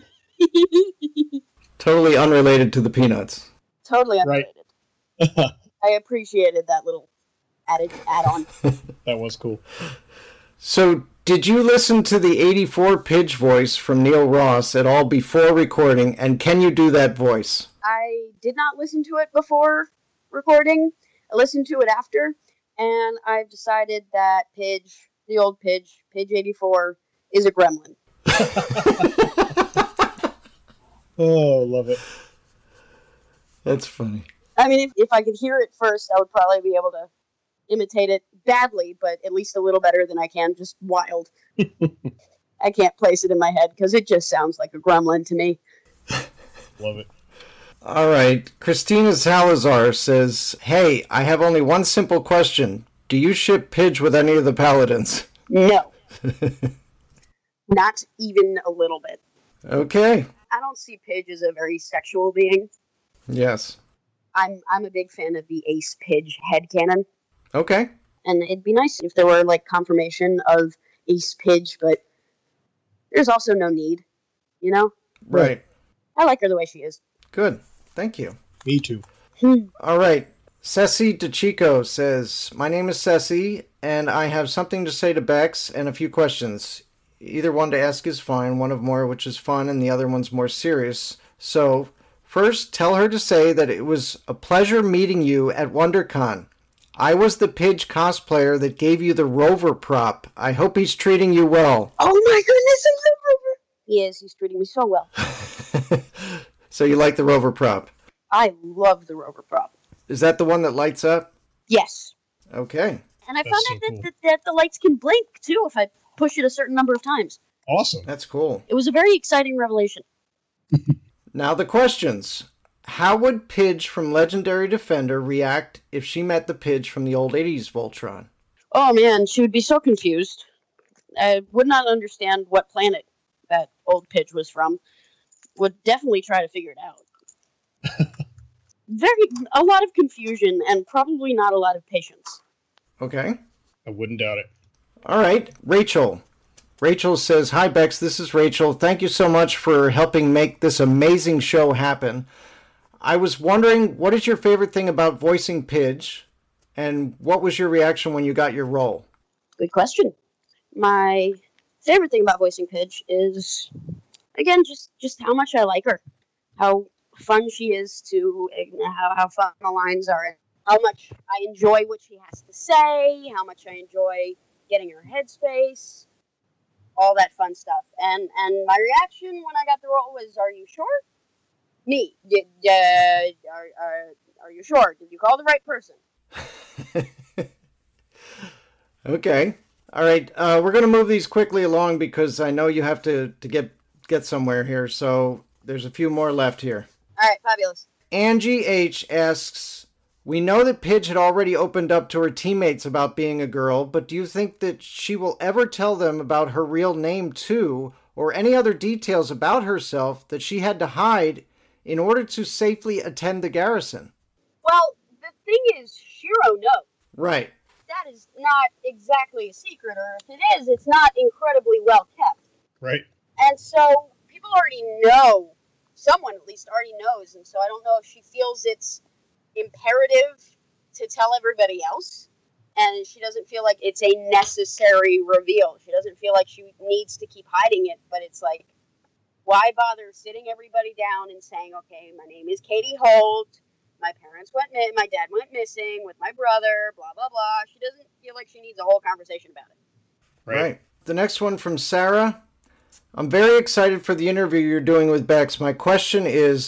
[SPEAKER 1] Totally unrelated to the peanuts.
[SPEAKER 3] Totally unrelated.
[SPEAKER 2] Right.
[SPEAKER 3] I appreciated that little added add-on.
[SPEAKER 2] That was cool.
[SPEAKER 1] So, did you listen to the eighty-four Pidge voice from Neil Ross at all before recording, and can you do that voice?
[SPEAKER 3] I did not listen to it before recording. I listened to it after, and I've decided that Pidge, the old Pidge, Pidge eighty-four, is a gremlin.
[SPEAKER 2] Oh, love it.
[SPEAKER 1] That's funny.
[SPEAKER 3] I mean, if, if I could hear it first, I would probably be able to imitate it badly, but at least a little better than I can just wild. I can't place it in my head because it just sounds like a gremlin to me.
[SPEAKER 2] Love it.
[SPEAKER 1] All right. Christina Salazar says, hey, I have only one simple question. Do you ship Pidge with any of the paladins?
[SPEAKER 3] No. Not even a little bit.
[SPEAKER 1] Okay.
[SPEAKER 3] I don't see Pidge as a very sexual being.
[SPEAKER 1] Yes.
[SPEAKER 3] I'm I'm a big fan of the Ace Pidge headcanon.
[SPEAKER 1] Okay.
[SPEAKER 3] And it'd be nice if there were, like, confirmation of Ace Pidge, but there's also no need, you know?
[SPEAKER 1] Right.
[SPEAKER 3] I like her the way she is.
[SPEAKER 1] Good. Thank you.
[SPEAKER 2] Me too.
[SPEAKER 1] All right. Ceci DeChico says, my name is Ceci, and I have something to say to Bex and a few questions. Either one to ask is fine, one of more which is fun, and the other one's more serious. So, first, tell her to say that it was a pleasure meeting you at WonderCon. I was the Pidge cosplayer that gave you the Rover prop. I hope he's treating you well.
[SPEAKER 3] Oh my goodness, I love Rover! He is. He's treating me so well.
[SPEAKER 1] So you like the Rover prop?
[SPEAKER 3] I love the Rover prop.
[SPEAKER 1] Is that the one that lights up?
[SPEAKER 3] Yes.
[SPEAKER 1] Okay.
[SPEAKER 3] And I
[SPEAKER 2] That's
[SPEAKER 3] found
[SPEAKER 2] so
[SPEAKER 3] out that,
[SPEAKER 2] cool.
[SPEAKER 3] that, that the lights can blink, too, if I push it a certain number of times.
[SPEAKER 2] Awesome.
[SPEAKER 1] That's cool.
[SPEAKER 3] It was a very exciting revelation.
[SPEAKER 1] Now the questions. How would Pidge from Legendary Defender react if she met the Pidge from the old eighties Voltron?
[SPEAKER 3] Oh man, she would be so confused. I would not understand what planet that old Pidge was from. Would definitely try to figure it out. Very, a lot of confusion and probably not a lot of patience.
[SPEAKER 1] Okay.
[SPEAKER 2] I wouldn't doubt it.
[SPEAKER 1] All right. Rachel. Rachel says, hi, Bex. This is Rachel. Thank you so much for helping make this amazing show happen. I was wondering, what is your favorite thing about voicing Pidge, and what was your reaction when you got your role?
[SPEAKER 3] Good question. My favorite thing about voicing Pidge is, again, just, just how much I like her. How fun she is to, how, how fun the lines are, and how much I enjoy what she has to say, how much I enjoy getting her headspace, all that fun stuff. And and my reaction when I got the role was, are you sure? Me. Did, uh, are, are, are you sure? Did you call the right person?
[SPEAKER 1] Okay. All right. Uh, we're going to move these quickly along because I know you have to, to get, get somewhere here. So there's a few more left here.
[SPEAKER 3] All right, fabulous.
[SPEAKER 1] Angie H. asks, we know that Pidge had already opened up to her teammates about being a girl, but do you think that she will ever tell them about her real name too, or any other details about herself that she had to hide in order to safely attend the garrison?
[SPEAKER 3] Well, the thing is, Shiro knows.
[SPEAKER 1] Right.
[SPEAKER 3] That is not exactly a secret, or if it is, it's not incredibly well kept.
[SPEAKER 2] Right.
[SPEAKER 3] And so people already know, someone at least already knows, and so I don't know if she feels it's imperative to tell everybody else, and she doesn't feel like it's a necessary reveal. She doesn't feel like she needs to keep hiding it, but it's like, why bother sitting everybody down and saying, okay, my name is Katie Holt, my parents went, mi- my dad went missing with my brother, blah, blah, blah. She doesn't feel like she needs a whole conversation about it.
[SPEAKER 2] Right.
[SPEAKER 1] Right. The next one from Sarah. I'm very excited for the interview you're doing with Bex. My question is,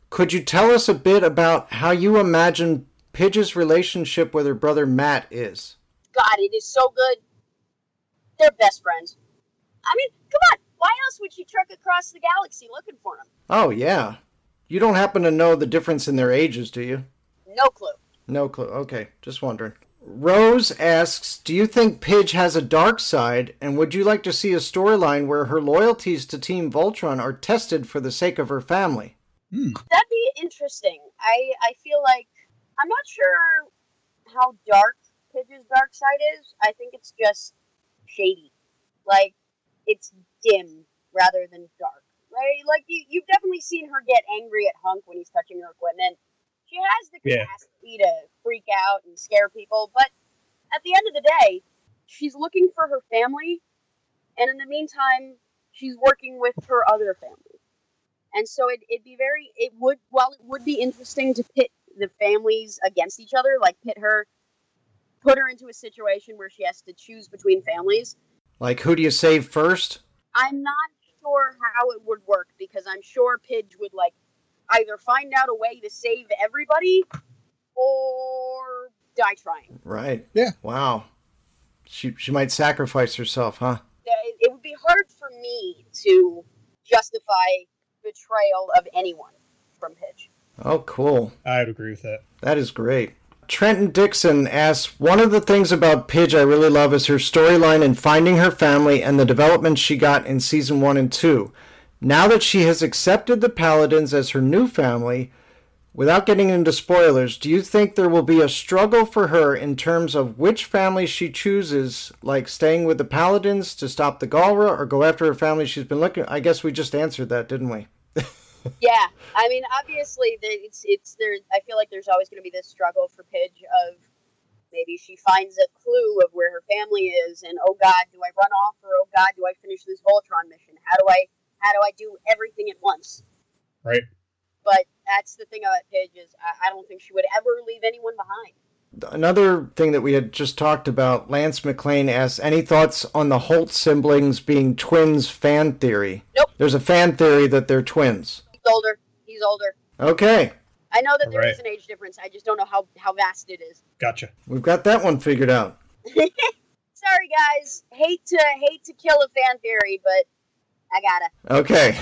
[SPEAKER 1] Could you tell us a bit about how you imagine Pidge's relationship with her brother Matt is?
[SPEAKER 3] God, it is so good. They're best friends. I mean, come on. Why else would she trek across the galaxy looking for him?
[SPEAKER 1] Oh, yeah. You don't happen to know the difference in their ages, do you?
[SPEAKER 3] No clue.
[SPEAKER 1] No clue. Okay, just wondering. Rose asks, do you think Pidge has a dark side, and would you like to see a storyline where her loyalties to Team Voltron are tested for the sake of her family?
[SPEAKER 2] Hmm.
[SPEAKER 3] That'd be interesting. I, I feel like, I'm not sure how dark Pidge's dark side is. I think it's just shady. Like, it's dim rather than dark. Right? Like, you, you've definitely seen her get angry at Hunk when he's touching her equipment. She has the capacity yeah. to freak out and scare people, but at the end of the day, she's looking for her family, and in the meantime, she's working with her other family. And so it, it'd be very, it would, while it would be interesting to pit the families against each other, like pit her, put her into a situation where she has to choose between families.
[SPEAKER 1] Like, who do you save first?
[SPEAKER 3] I'm not sure how it would work, because I'm sure Pidge would, like, either find out a way to save everybody or die trying.
[SPEAKER 1] Right.
[SPEAKER 2] Yeah.
[SPEAKER 1] Wow. She she might sacrifice herself, huh?
[SPEAKER 3] It, it would be hard for me to justify betrayal of anyone from Pidge.
[SPEAKER 1] Oh, cool.
[SPEAKER 2] I would agree with that.
[SPEAKER 1] That is great. Trenton Dixon asks, one of the things about Pidge I really love is her storyline in finding her family and the development she got in season one and two. Now that she has accepted the Paladins as her new family, without getting into spoilers, do you think there will be a struggle for her in terms of which family she chooses, like staying with the Paladins to stop the Galra or go after her family she's been looking? I guess we just answered that, didn't we?
[SPEAKER 3] Yeah, I mean, obviously, it's it's there. I feel like there's always going to be this struggle for Pidge of maybe she finds a clue of where her family is, and oh God, do I run off, or oh God, do I finish this Voltron mission? How do I how do I do everything at once?
[SPEAKER 2] Right.
[SPEAKER 3] But that's the thing about Pidge is I, I don't think she would ever leave anyone behind.
[SPEAKER 1] Another thing that we had just talked about, Lance McLean asks, any thoughts on the Holt siblings being twins fan theory?
[SPEAKER 3] Nope.
[SPEAKER 1] There's a fan theory that they're twins.
[SPEAKER 3] He's older. He's older.
[SPEAKER 1] Okay.
[SPEAKER 3] I know that there
[SPEAKER 2] right.
[SPEAKER 3] is an age difference. I just don't know how, how vast it is.
[SPEAKER 2] Gotcha.
[SPEAKER 1] We've got that one figured out.
[SPEAKER 3] Sorry, guys. Hate to hate to kill a fan theory, but I gotta.
[SPEAKER 1] Okay.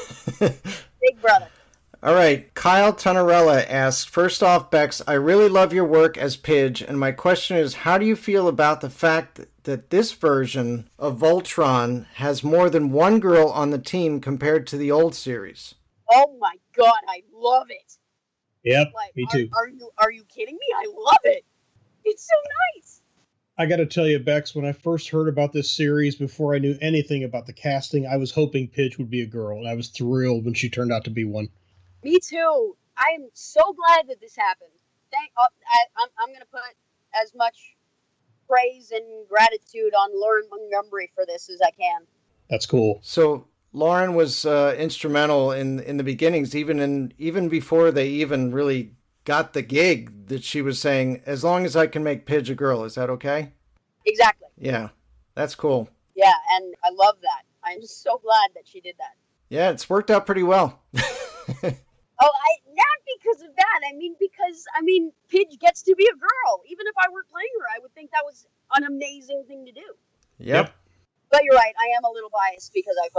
[SPEAKER 3] Big brother.
[SPEAKER 1] All right. Kyle Tonarella asks, first off, Bex, I really love your work as Pidge, and my question is, how do you feel about the fact that this version of Voltron has more than one girl on the team compared to the old series?
[SPEAKER 3] Oh my God, I love it.
[SPEAKER 2] Yep,
[SPEAKER 3] Like,
[SPEAKER 2] me
[SPEAKER 3] are,
[SPEAKER 2] too.
[SPEAKER 3] Are you are you kidding me? I love it. It's so nice.
[SPEAKER 2] I got to tell you, Bex, when I first heard about this series, before I knew anything about the casting, I was hoping Pidge would be a girl, and I was thrilled when she turned out to be one.
[SPEAKER 3] Me too. I am so glad that this happened. Thank. Uh, I, I'm I'm gonna put as much praise and gratitude on Lauren Montgomery for this as I can.
[SPEAKER 2] That's cool.
[SPEAKER 1] So Lauren was uh, instrumental in in the beginnings, even in even before they even really got the gig. That she was saying, as long as I can make Pidge a girl, is that okay?
[SPEAKER 3] Exactly.
[SPEAKER 1] Yeah, that's cool.
[SPEAKER 3] Yeah, and I love that. I'm so glad that she did that.
[SPEAKER 1] Yeah, it's worked out pretty well.
[SPEAKER 3] Oh, I not because of that. I mean, because I mean, Pidge gets to be a girl. Even if I were playing her, I would think that was an amazing thing to do.
[SPEAKER 1] Yep.
[SPEAKER 3] But you're right. I am a little biased because I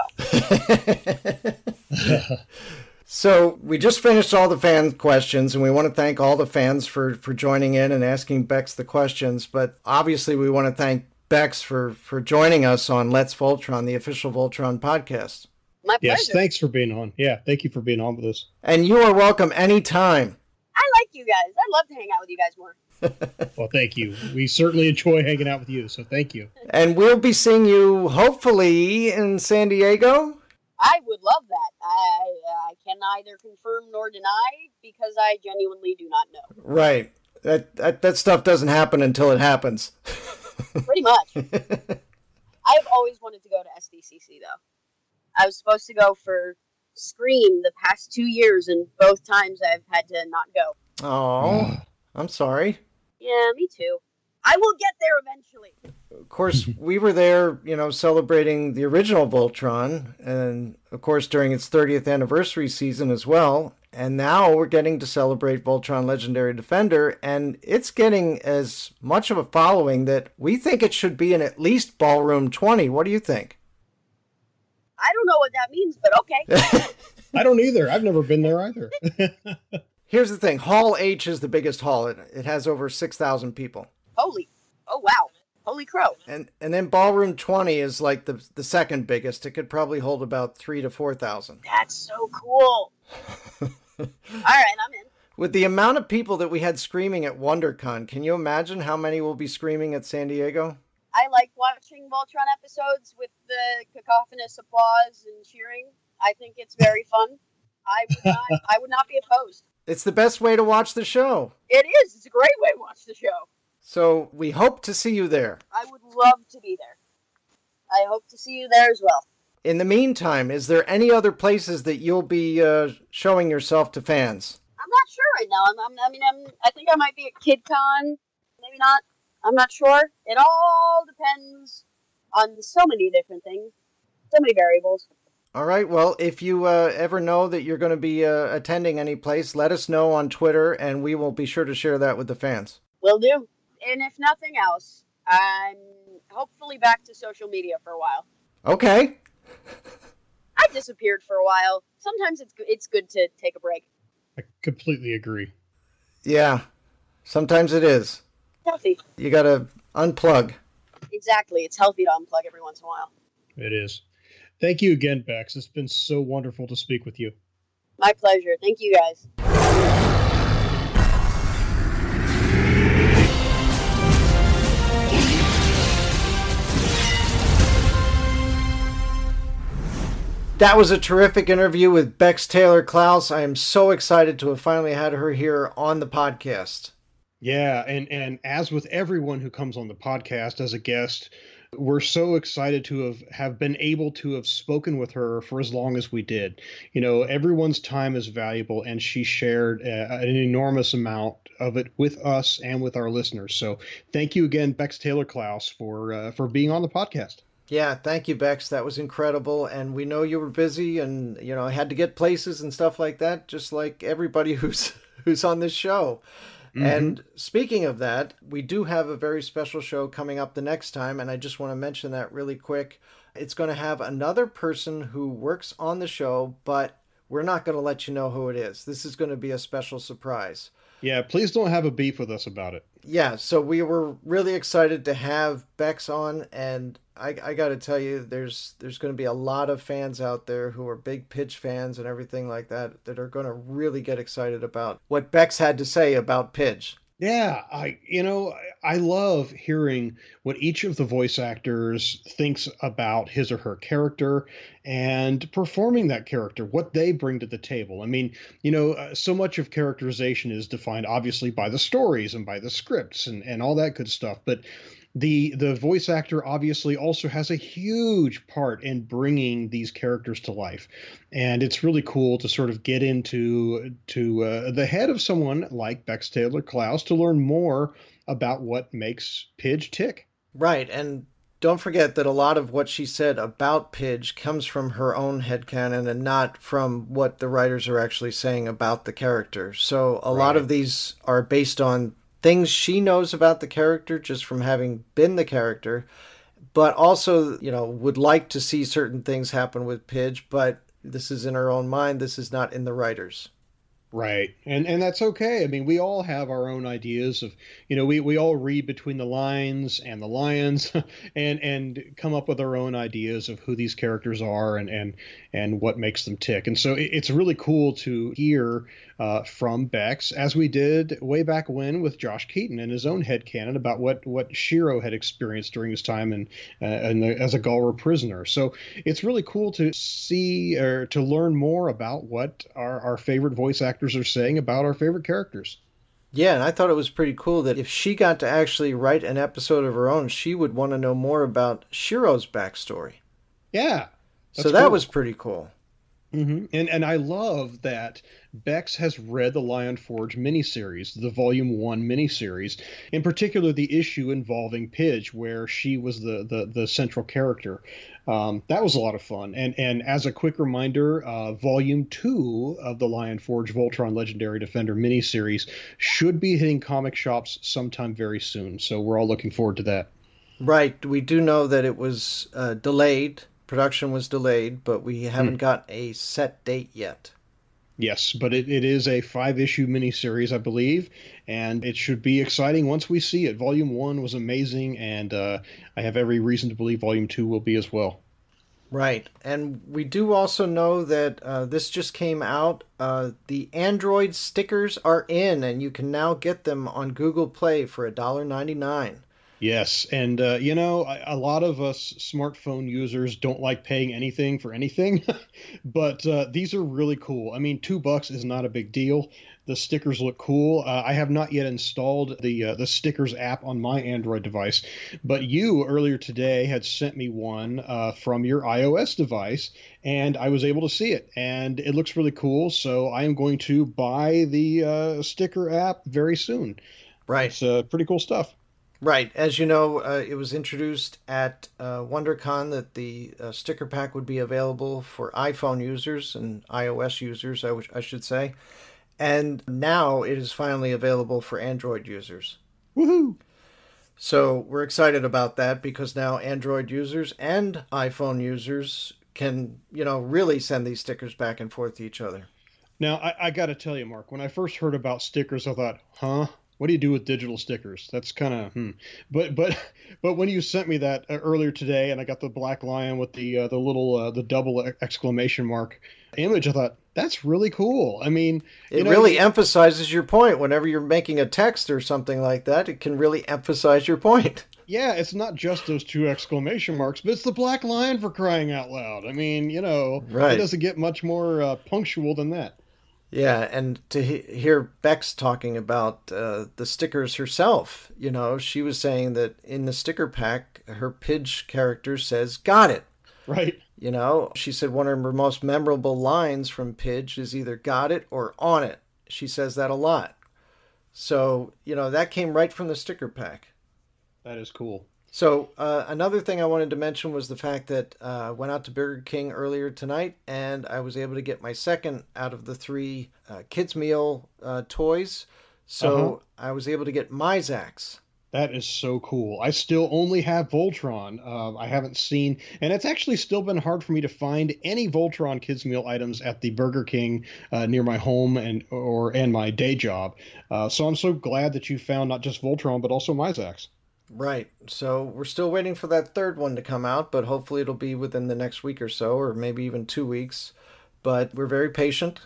[SPEAKER 3] play her as well.
[SPEAKER 1] So we just finished all the fan questions, and we want to thank all the fans for, for joining in and asking Bex the questions. But obviously, we want to thank Bex for, for joining us on Let's Voltron, the official Voltron podcast.
[SPEAKER 3] My pleasure.
[SPEAKER 2] Yes, thanks for being on. Yeah, thank you for being on with us.
[SPEAKER 1] And you are welcome anytime.
[SPEAKER 3] I like you guys. I love to hang out with you guys more.
[SPEAKER 2] Well, thank you. We certainly enjoy hanging out with you, so thank you.
[SPEAKER 1] And we'll be seeing you, hopefully, in San Diego.
[SPEAKER 3] I would love that. I I can neither confirm nor deny because I genuinely do not know.
[SPEAKER 1] Right. That that, that stuff doesn't happen until it happens.
[SPEAKER 3] Pretty much. I've always wanted to go to S D C C, though. I was supposed to go for Scream the past two years, and both times I've had to not go.
[SPEAKER 1] Oh, I'm sorry.
[SPEAKER 3] Yeah, me too. I will get there eventually.
[SPEAKER 1] Of course, we were there, you know, celebrating the original Voltron, and of course during its thirtieth anniversary season as well. And now we're getting to celebrate Voltron Legendary Defender, and it's getting as much of a following that we think it should be in at least Ballroom twenty. What do you think?
[SPEAKER 3] I don't know what that means, but okay.
[SPEAKER 2] I don't either. I've never been there either.
[SPEAKER 1] Here's the thing. Hall H is the biggest hall. It, it has over six thousand people.
[SPEAKER 3] Holy. Oh, wow. Holy crow.
[SPEAKER 1] And and then Ballroom twenty is like the the second biggest. It could probably hold about three to four thousand.
[SPEAKER 3] That's so cool. All right, I'm in.
[SPEAKER 1] With the amount of people that we had screaming at WonderCon, can you imagine how many will be screaming at San Diego?
[SPEAKER 3] I like watching Voltron episodes with the cacophonous applause and cheering. I think it's very fun. I would not, I would not be opposed.
[SPEAKER 1] It's the best way to watch the show.
[SPEAKER 3] It is. It's a great way to watch the show.
[SPEAKER 1] So we hope to see you there.
[SPEAKER 3] I would love to be there. I hope to see you there as well.
[SPEAKER 1] In the meantime, is there any other places that you'll be uh, showing yourself to fans?
[SPEAKER 3] I'm not sure right now. I'm, I'm, I mean, I'm, I think I might be at KidCon. Maybe not. I'm not sure. It all depends on so many different things. So many variables.
[SPEAKER 1] All right. Well, if you uh, ever know that you're going to be uh, attending any place, let us know on Twitter, and we will be sure to share that with the fans.
[SPEAKER 3] Will do. And if nothing else, I'm hopefully back to social media for a while.
[SPEAKER 1] Okay.
[SPEAKER 3] I disappeared for a while. Sometimes it's it's good to take a break.
[SPEAKER 2] I completely agree.
[SPEAKER 1] Yeah. Sometimes it is.
[SPEAKER 3] Healthy.
[SPEAKER 1] You got to unplug.
[SPEAKER 3] Exactly. It's healthy to unplug every once in a while.
[SPEAKER 2] It is. Thank you again, Bex. It's been so wonderful to speak with you.
[SPEAKER 3] My pleasure. Thank you, guys.
[SPEAKER 1] That was a terrific interview with Bex Taylor Klaus. I am so excited to have finally had her here on the podcast.
[SPEAKER 2] Yeah, and, and as with everyone who comes on the podcast as a guest, we're so excited to have, have been able to have spoken with her for as long as we did. You know, everyone's time is valuable, and she shared uh, an enormous amount of it with us and with our listeners. So thank you again, Bex Taylor Klaus, for uh, for being on the podcast.
[SPEAKER 1] Yeah, thank you, Bex. That was incredible. And we know you were busy and, you know, had to get places and stuff like that, just like everybody who's who's on this show. Mm-hmm. And speaking of that, we do have a very special show coming up the next time. And I just want to mention that really quick. It's going to have another person who works on the show, but we're not going to let you know who it is. This is going to be a special surprise.
[SPEAKER 2] Yeah, please don't have a beef with us about it.
[SPEAKER 1] Yeah, so we were really excited to have Bex on, and I, I got to tell you, there's there's going to be a lot of fans out there who are big Pidge fans and everything like that that are going to really get excited about what Bex had to say about Pidge.
[SPEAKER 2] Yeah, I you know, I love hearing what each of the voice actors thinks about his or her character and performing that character, what they bring to the table. I mean, you know, uh, so much of characterization is defined obviously by the stories and by the scripts and, and all that good stuff. But the the voice actor obviously also has a huge part in bringing these characters to life. And it's really cool to sort of get into to uh, the head of someone like Bex Taylor Klaus to learn more about what makes Pidge tick.
[SPEAKER 1] Right, and don't forget that a lot of what she said about Pidge comes from her own headcanon and not from what the writers are actually saying about the character. So a right. lot of these are based on things she knows about the character just from having been the character, but also, you know, would like to see certain things happen with Pidge, but this is in her own mind. This is not in the writers.
[SPEAKER 2] Right. And and that's okay. I mean, we all have our own ideas of, you know, we, we all read between the lines and the lions and and come up with our own ideas of who these characters are and and, and what makes them tick. And so it, it's really cool to hear uh, from Bex, as we did way back when with Josh Keaton and his own headcanon about what, what Shiro had experienced during his time in, uh, in the, as a Galra prisoner. So it's really cool to see or to learn more about what our, our favorite voice actors are saying about our favorite characters.
[SPEAKER 1] Yeah, and I thought it was pretty cool that if she got to actually write an episode of her own, she would want to know more about Shiro's backstory.
[SPEAKER 2] Yeah.
[SPEAKER 1] So that cool. was pretty cool.
[SPEAKER 2] hmm And and I love that Bex has read the Lion Forge miniseries, the Volume One miniseries, in particular the issue involving Pidge, where she was the the, the central character. Um, that was a lot of fun. And and as a quick reminder, uh, Volume Two of the Lion Forge Voltron Legendary Defender miniseries should be hitting comic shops sometime very soon. So we're all looking forward to that.
[SPEAKER 1] Right. We do know that it was uh, delayed. Production was delayed, but we haven't
[SPEAKER 2] Mm.
[SPEAKER 1] got a set date yet.
[SPEAKER 2] Yes, but it, it is a five issue miniseries, I believe, and it should be exciting once we see it. Volume one was amazing, and uh, I have every reason to believe Volume two will be as well.
[SPEAKER 1] Right. And we do also know that uh, this just came out. Uh, the Android stickers are in, and you can now get them on Google Play for one dollar ninety-nine.
[SPEAKER 2] Yes, and uh, you know, a, a lot of us smartphone users don't like paying anything for anything, but uh, these are really cool. I mean, two bucks is not a big deal. The stickers look cool. Uh, I have not yet installed the uh, the stickers app on my Android device, but you earlier today had sent me one uh, from your iOS device, and I was able to see it, and it looks really cool. So I am going to buy the uh, sticker app very soon.
[SPEAKER 1] Right.
[SPEAKER 2] It's uh, pretty cool stuff.
[SPEAKER 1] Right. As you know, uh, it was introduced at uh, WonderCon that the uh, sticker pack would be available for iPhone users and iOS users, I, w- I should say. And now it is finally available for Android users.
[SPEAKER 2] Woohoo!
[SPEAKER 1] So we're excited about that because now Android users and iPhone users can, you know, really send these stickers back and forth to each other.
[SPEAKER 2] Now, I, I got to tell you, Mark, when I first heard about stickers, I thought, huh? What do you do with digital stickers? That's kind of hmm. But but but when you sent me that uh, earlier today, and I got the black lion with the uh, the little uh, the double exclamation mark image, I thought that's really cool. I mean, you
[SPEAKER 1] It
[SPEAKER 2] know,
[SPEAKER 1] really emphasizes your point. Whenever you're making a text or something like that, it can really emphasize your point.
[SPEAKER 2] yeah, it's not just those two exclamation marks, but it's the black lion for crying out loud. I mean, you know,
[SPEAKER 1] Right.
[SPEAKER 2] it doesn't get much more uh, punctual than that.
[SPEAKER 1] Yeah, and to he- hear Bex talking about uh, the stickers herself, you know, she was saying that in the sticker pack, her Pidge character says, "Got it."
[SPEAKER 2] Right.
[SPEAKER 1] You know, she said one of her most memorable lines from Pidge is either "got it" or "on it." She says that a lot. So, you know, that came right from the sticker pack.
[SPEAKER 2] That is cool.
[SPEAKER 1] So uh, another thing I wanted to mention was the fact that uh, I went out to Burger King earlier tonight, and I was able to get my second out of the three uh, kids meal uh, toys. So
[SPEAKER 2] Uh-huh.
[SPEAKER 1] I was able to get Mizax.
[SPEAKER 2] That is so cool. I still only have Voltron. Uh, I haven't seen, and it's actually still been hard for me to find any Voltron kids meal items at the Burger King uh, near my home and or and my day job. Uh, so I'm so glad that you found not just Voltron but also Mizax.
[SPEAKER 1] Right. So we're still waiting for that third one to come out, but hopefully it'll be within the next week or so, or maybe even two weeks. But we're very patient.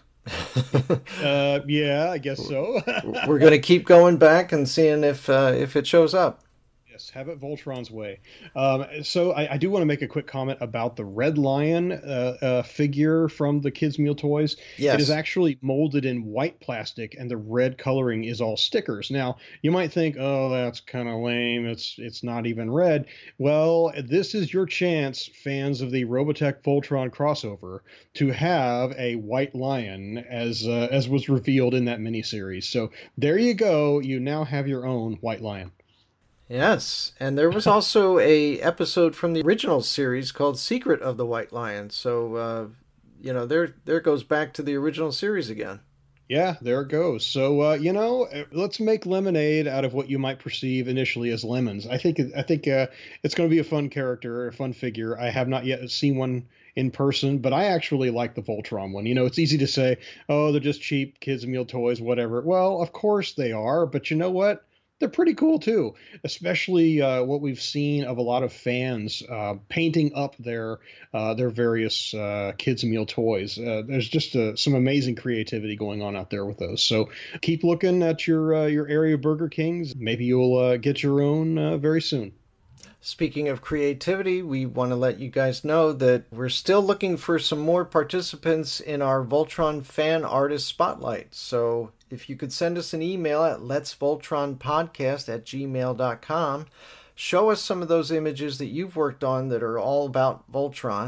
[SPEAKER 2] uh, yeah, I guess so.
[SPEAKER 1] We're going to keep going back and seeing if uh, if it shows up.
[SPEAKER 2] Yes, have it Voltron's way. Um, so I, I do want to make a quick comment about the Red Lion uh, uh, figure from the Kids Meal Toys.
[SPEAKER 1] Yes.
[SPEAKER 2] It is actually molded in white plastic, and the red coloring is all stickers. Now, you might think, oh, that's kind of lame. It's it's not even red. Well, this is your chance, fans of the Robotech Voltron crossover, to have a white lion as uh, as was revealed in that miniseries. So there you go. You now have your own white lion.
[SPEAKER 1] Yes, and there was also a episode from the original series called Secret of the White Lion. So, uh, you know, there there goes back to the original series again.
[SPEAKER 2] Yeah, there it goes. So, uh, you know, let's make lemonade out of what you might perceive initially as lemons. I think I think uh, it's going to be a fun character, a fun figure. I have not yet seen one in person, but I actually like the Voltron one. You know, it's easy to say, oh, they're just cheap kids' meal toys, whatever. Well, of course they are, but you know what? They're pretty cool too, especially uh, what we've seen of a lot of fans uh, painting up their uh, their various uh, kids' meal toys. Uh, there's just uh, some amazing creativity going on out there with those. So keep looking at your uh, your area Burger Kings. Maybe you'll uh, get your own uh, very soon.
[SPEAKER 1] Speaking of creativity, we want to let you guys know that we're still looking for some more participants in our Voltron Fan Artist Spotlight. So if you could send us an email at letsvoltronpodcast at gmail dot com, show us some of those images that you've worked on that are all about Voltron,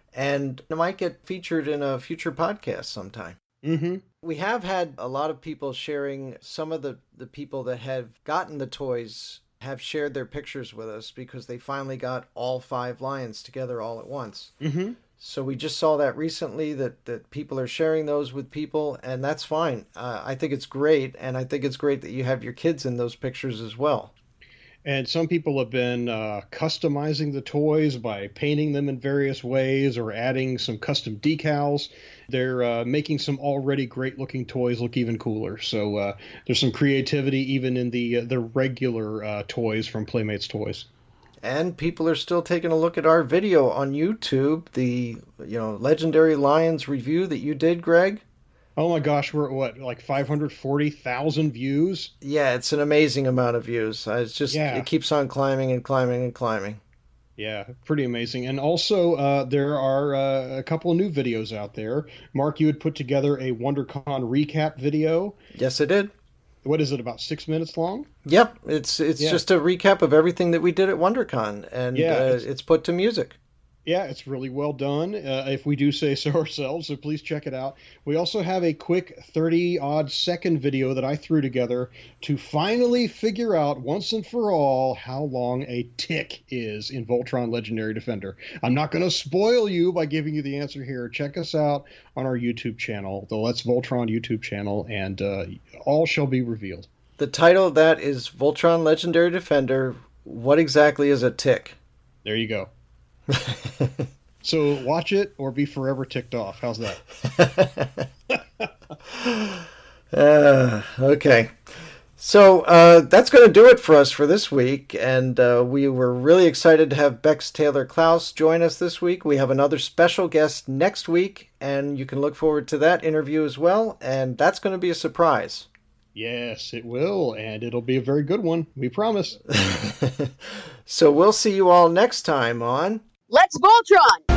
[SPEAKER 1] and it might get featured in a future podcast sometime.
[SPEAKER 2] Mm-hmm.
[SPEAKER 1] We have had a lot of people sharing. Some of the, the people that have gotten the toys have shared their pictures with us because they finally got all five lions together all at once.
[SPEAKER 2] Mm-hmm.
[SPEAKER 1] So we just saw that recently, that, that people are sharing those with people, and that's fine. Uh, I think it's great, and I think it's great that you have your kids in those pictures as well.
[SPEAKER 2] And some people have been uh, customizing the toys by painting them in various ways or adding some custom decals. They're uh, making some already great-looking toys look even cooler. So uh, there's some creativity even in the uh, the regular uh, toys from Playmates Toys.
[SPEAKER 1] And people are still taking a look at our video on YouTube, the you know Legendary Lions review that you did, Greg.
[SPEAKER 2] Oh my gosh, we're at what, like five hundred forty thousand views?
[SPEAKER 1] Yeah, it's an amazing amount of views. Uh, It's just,
[SPEAKER 2] Yeah.
[SPEAKER 1] it keeps on climbing and climbing and climbing.
[SPEAKER 2] Yeah, pretty amazing. And also, uh, there are uh, a couple of new videos out there. Mark, you had put together a WonderCon recap video.
[SPEAKER 1] Yes, I did.
[SPEAKER 2] What is it, about six minutes long?
[SPEAKER 1] Yep, it's it's
[SPEAKER 2] Yeah.
[SPEAKER 1] just a recap of everything that we did at WonderCon, and
[SPEAKER 2] Yeah,
[SPEAKER 1] uh,
[SPEAKER 2] it's-
[SPEAKER 1] it's put to music.
[SPEAKER 2] Yeah, it's really well done, uh, if we do say so ourselves, so please check it out. We also have a quick thirty-odd second video that I threw together to finally figure out once and for all how long a tick is in Voltron Legendary Defender. I'm not going to spoil you by giving you the answer here. Check us out on our YouTube channel, the Let's Voltron YouTube channel, and uh, all shall be revealed.
[SPEAKER 1] The title of that is Voltron Legendary Defender. What exactly is a tick?
[SPEAKER 2] There you go. So watch it or be forever ticked off. How's that?
[SPEAKER 1] uh, okay. So uh, that's going to do it for us for this week. And uh, we were really excited to have Bex Taylor Klaus join us this week. We have another special guest next week, and you can look forward to that interview as well. And that's going to be a surprise.
[SPEAKER 2] Yes, it will, and it'll be a very good one. We promise.
[SPEAKER 1] So we'll see you all next time on
[SPEAKER 3] Let's Voltron!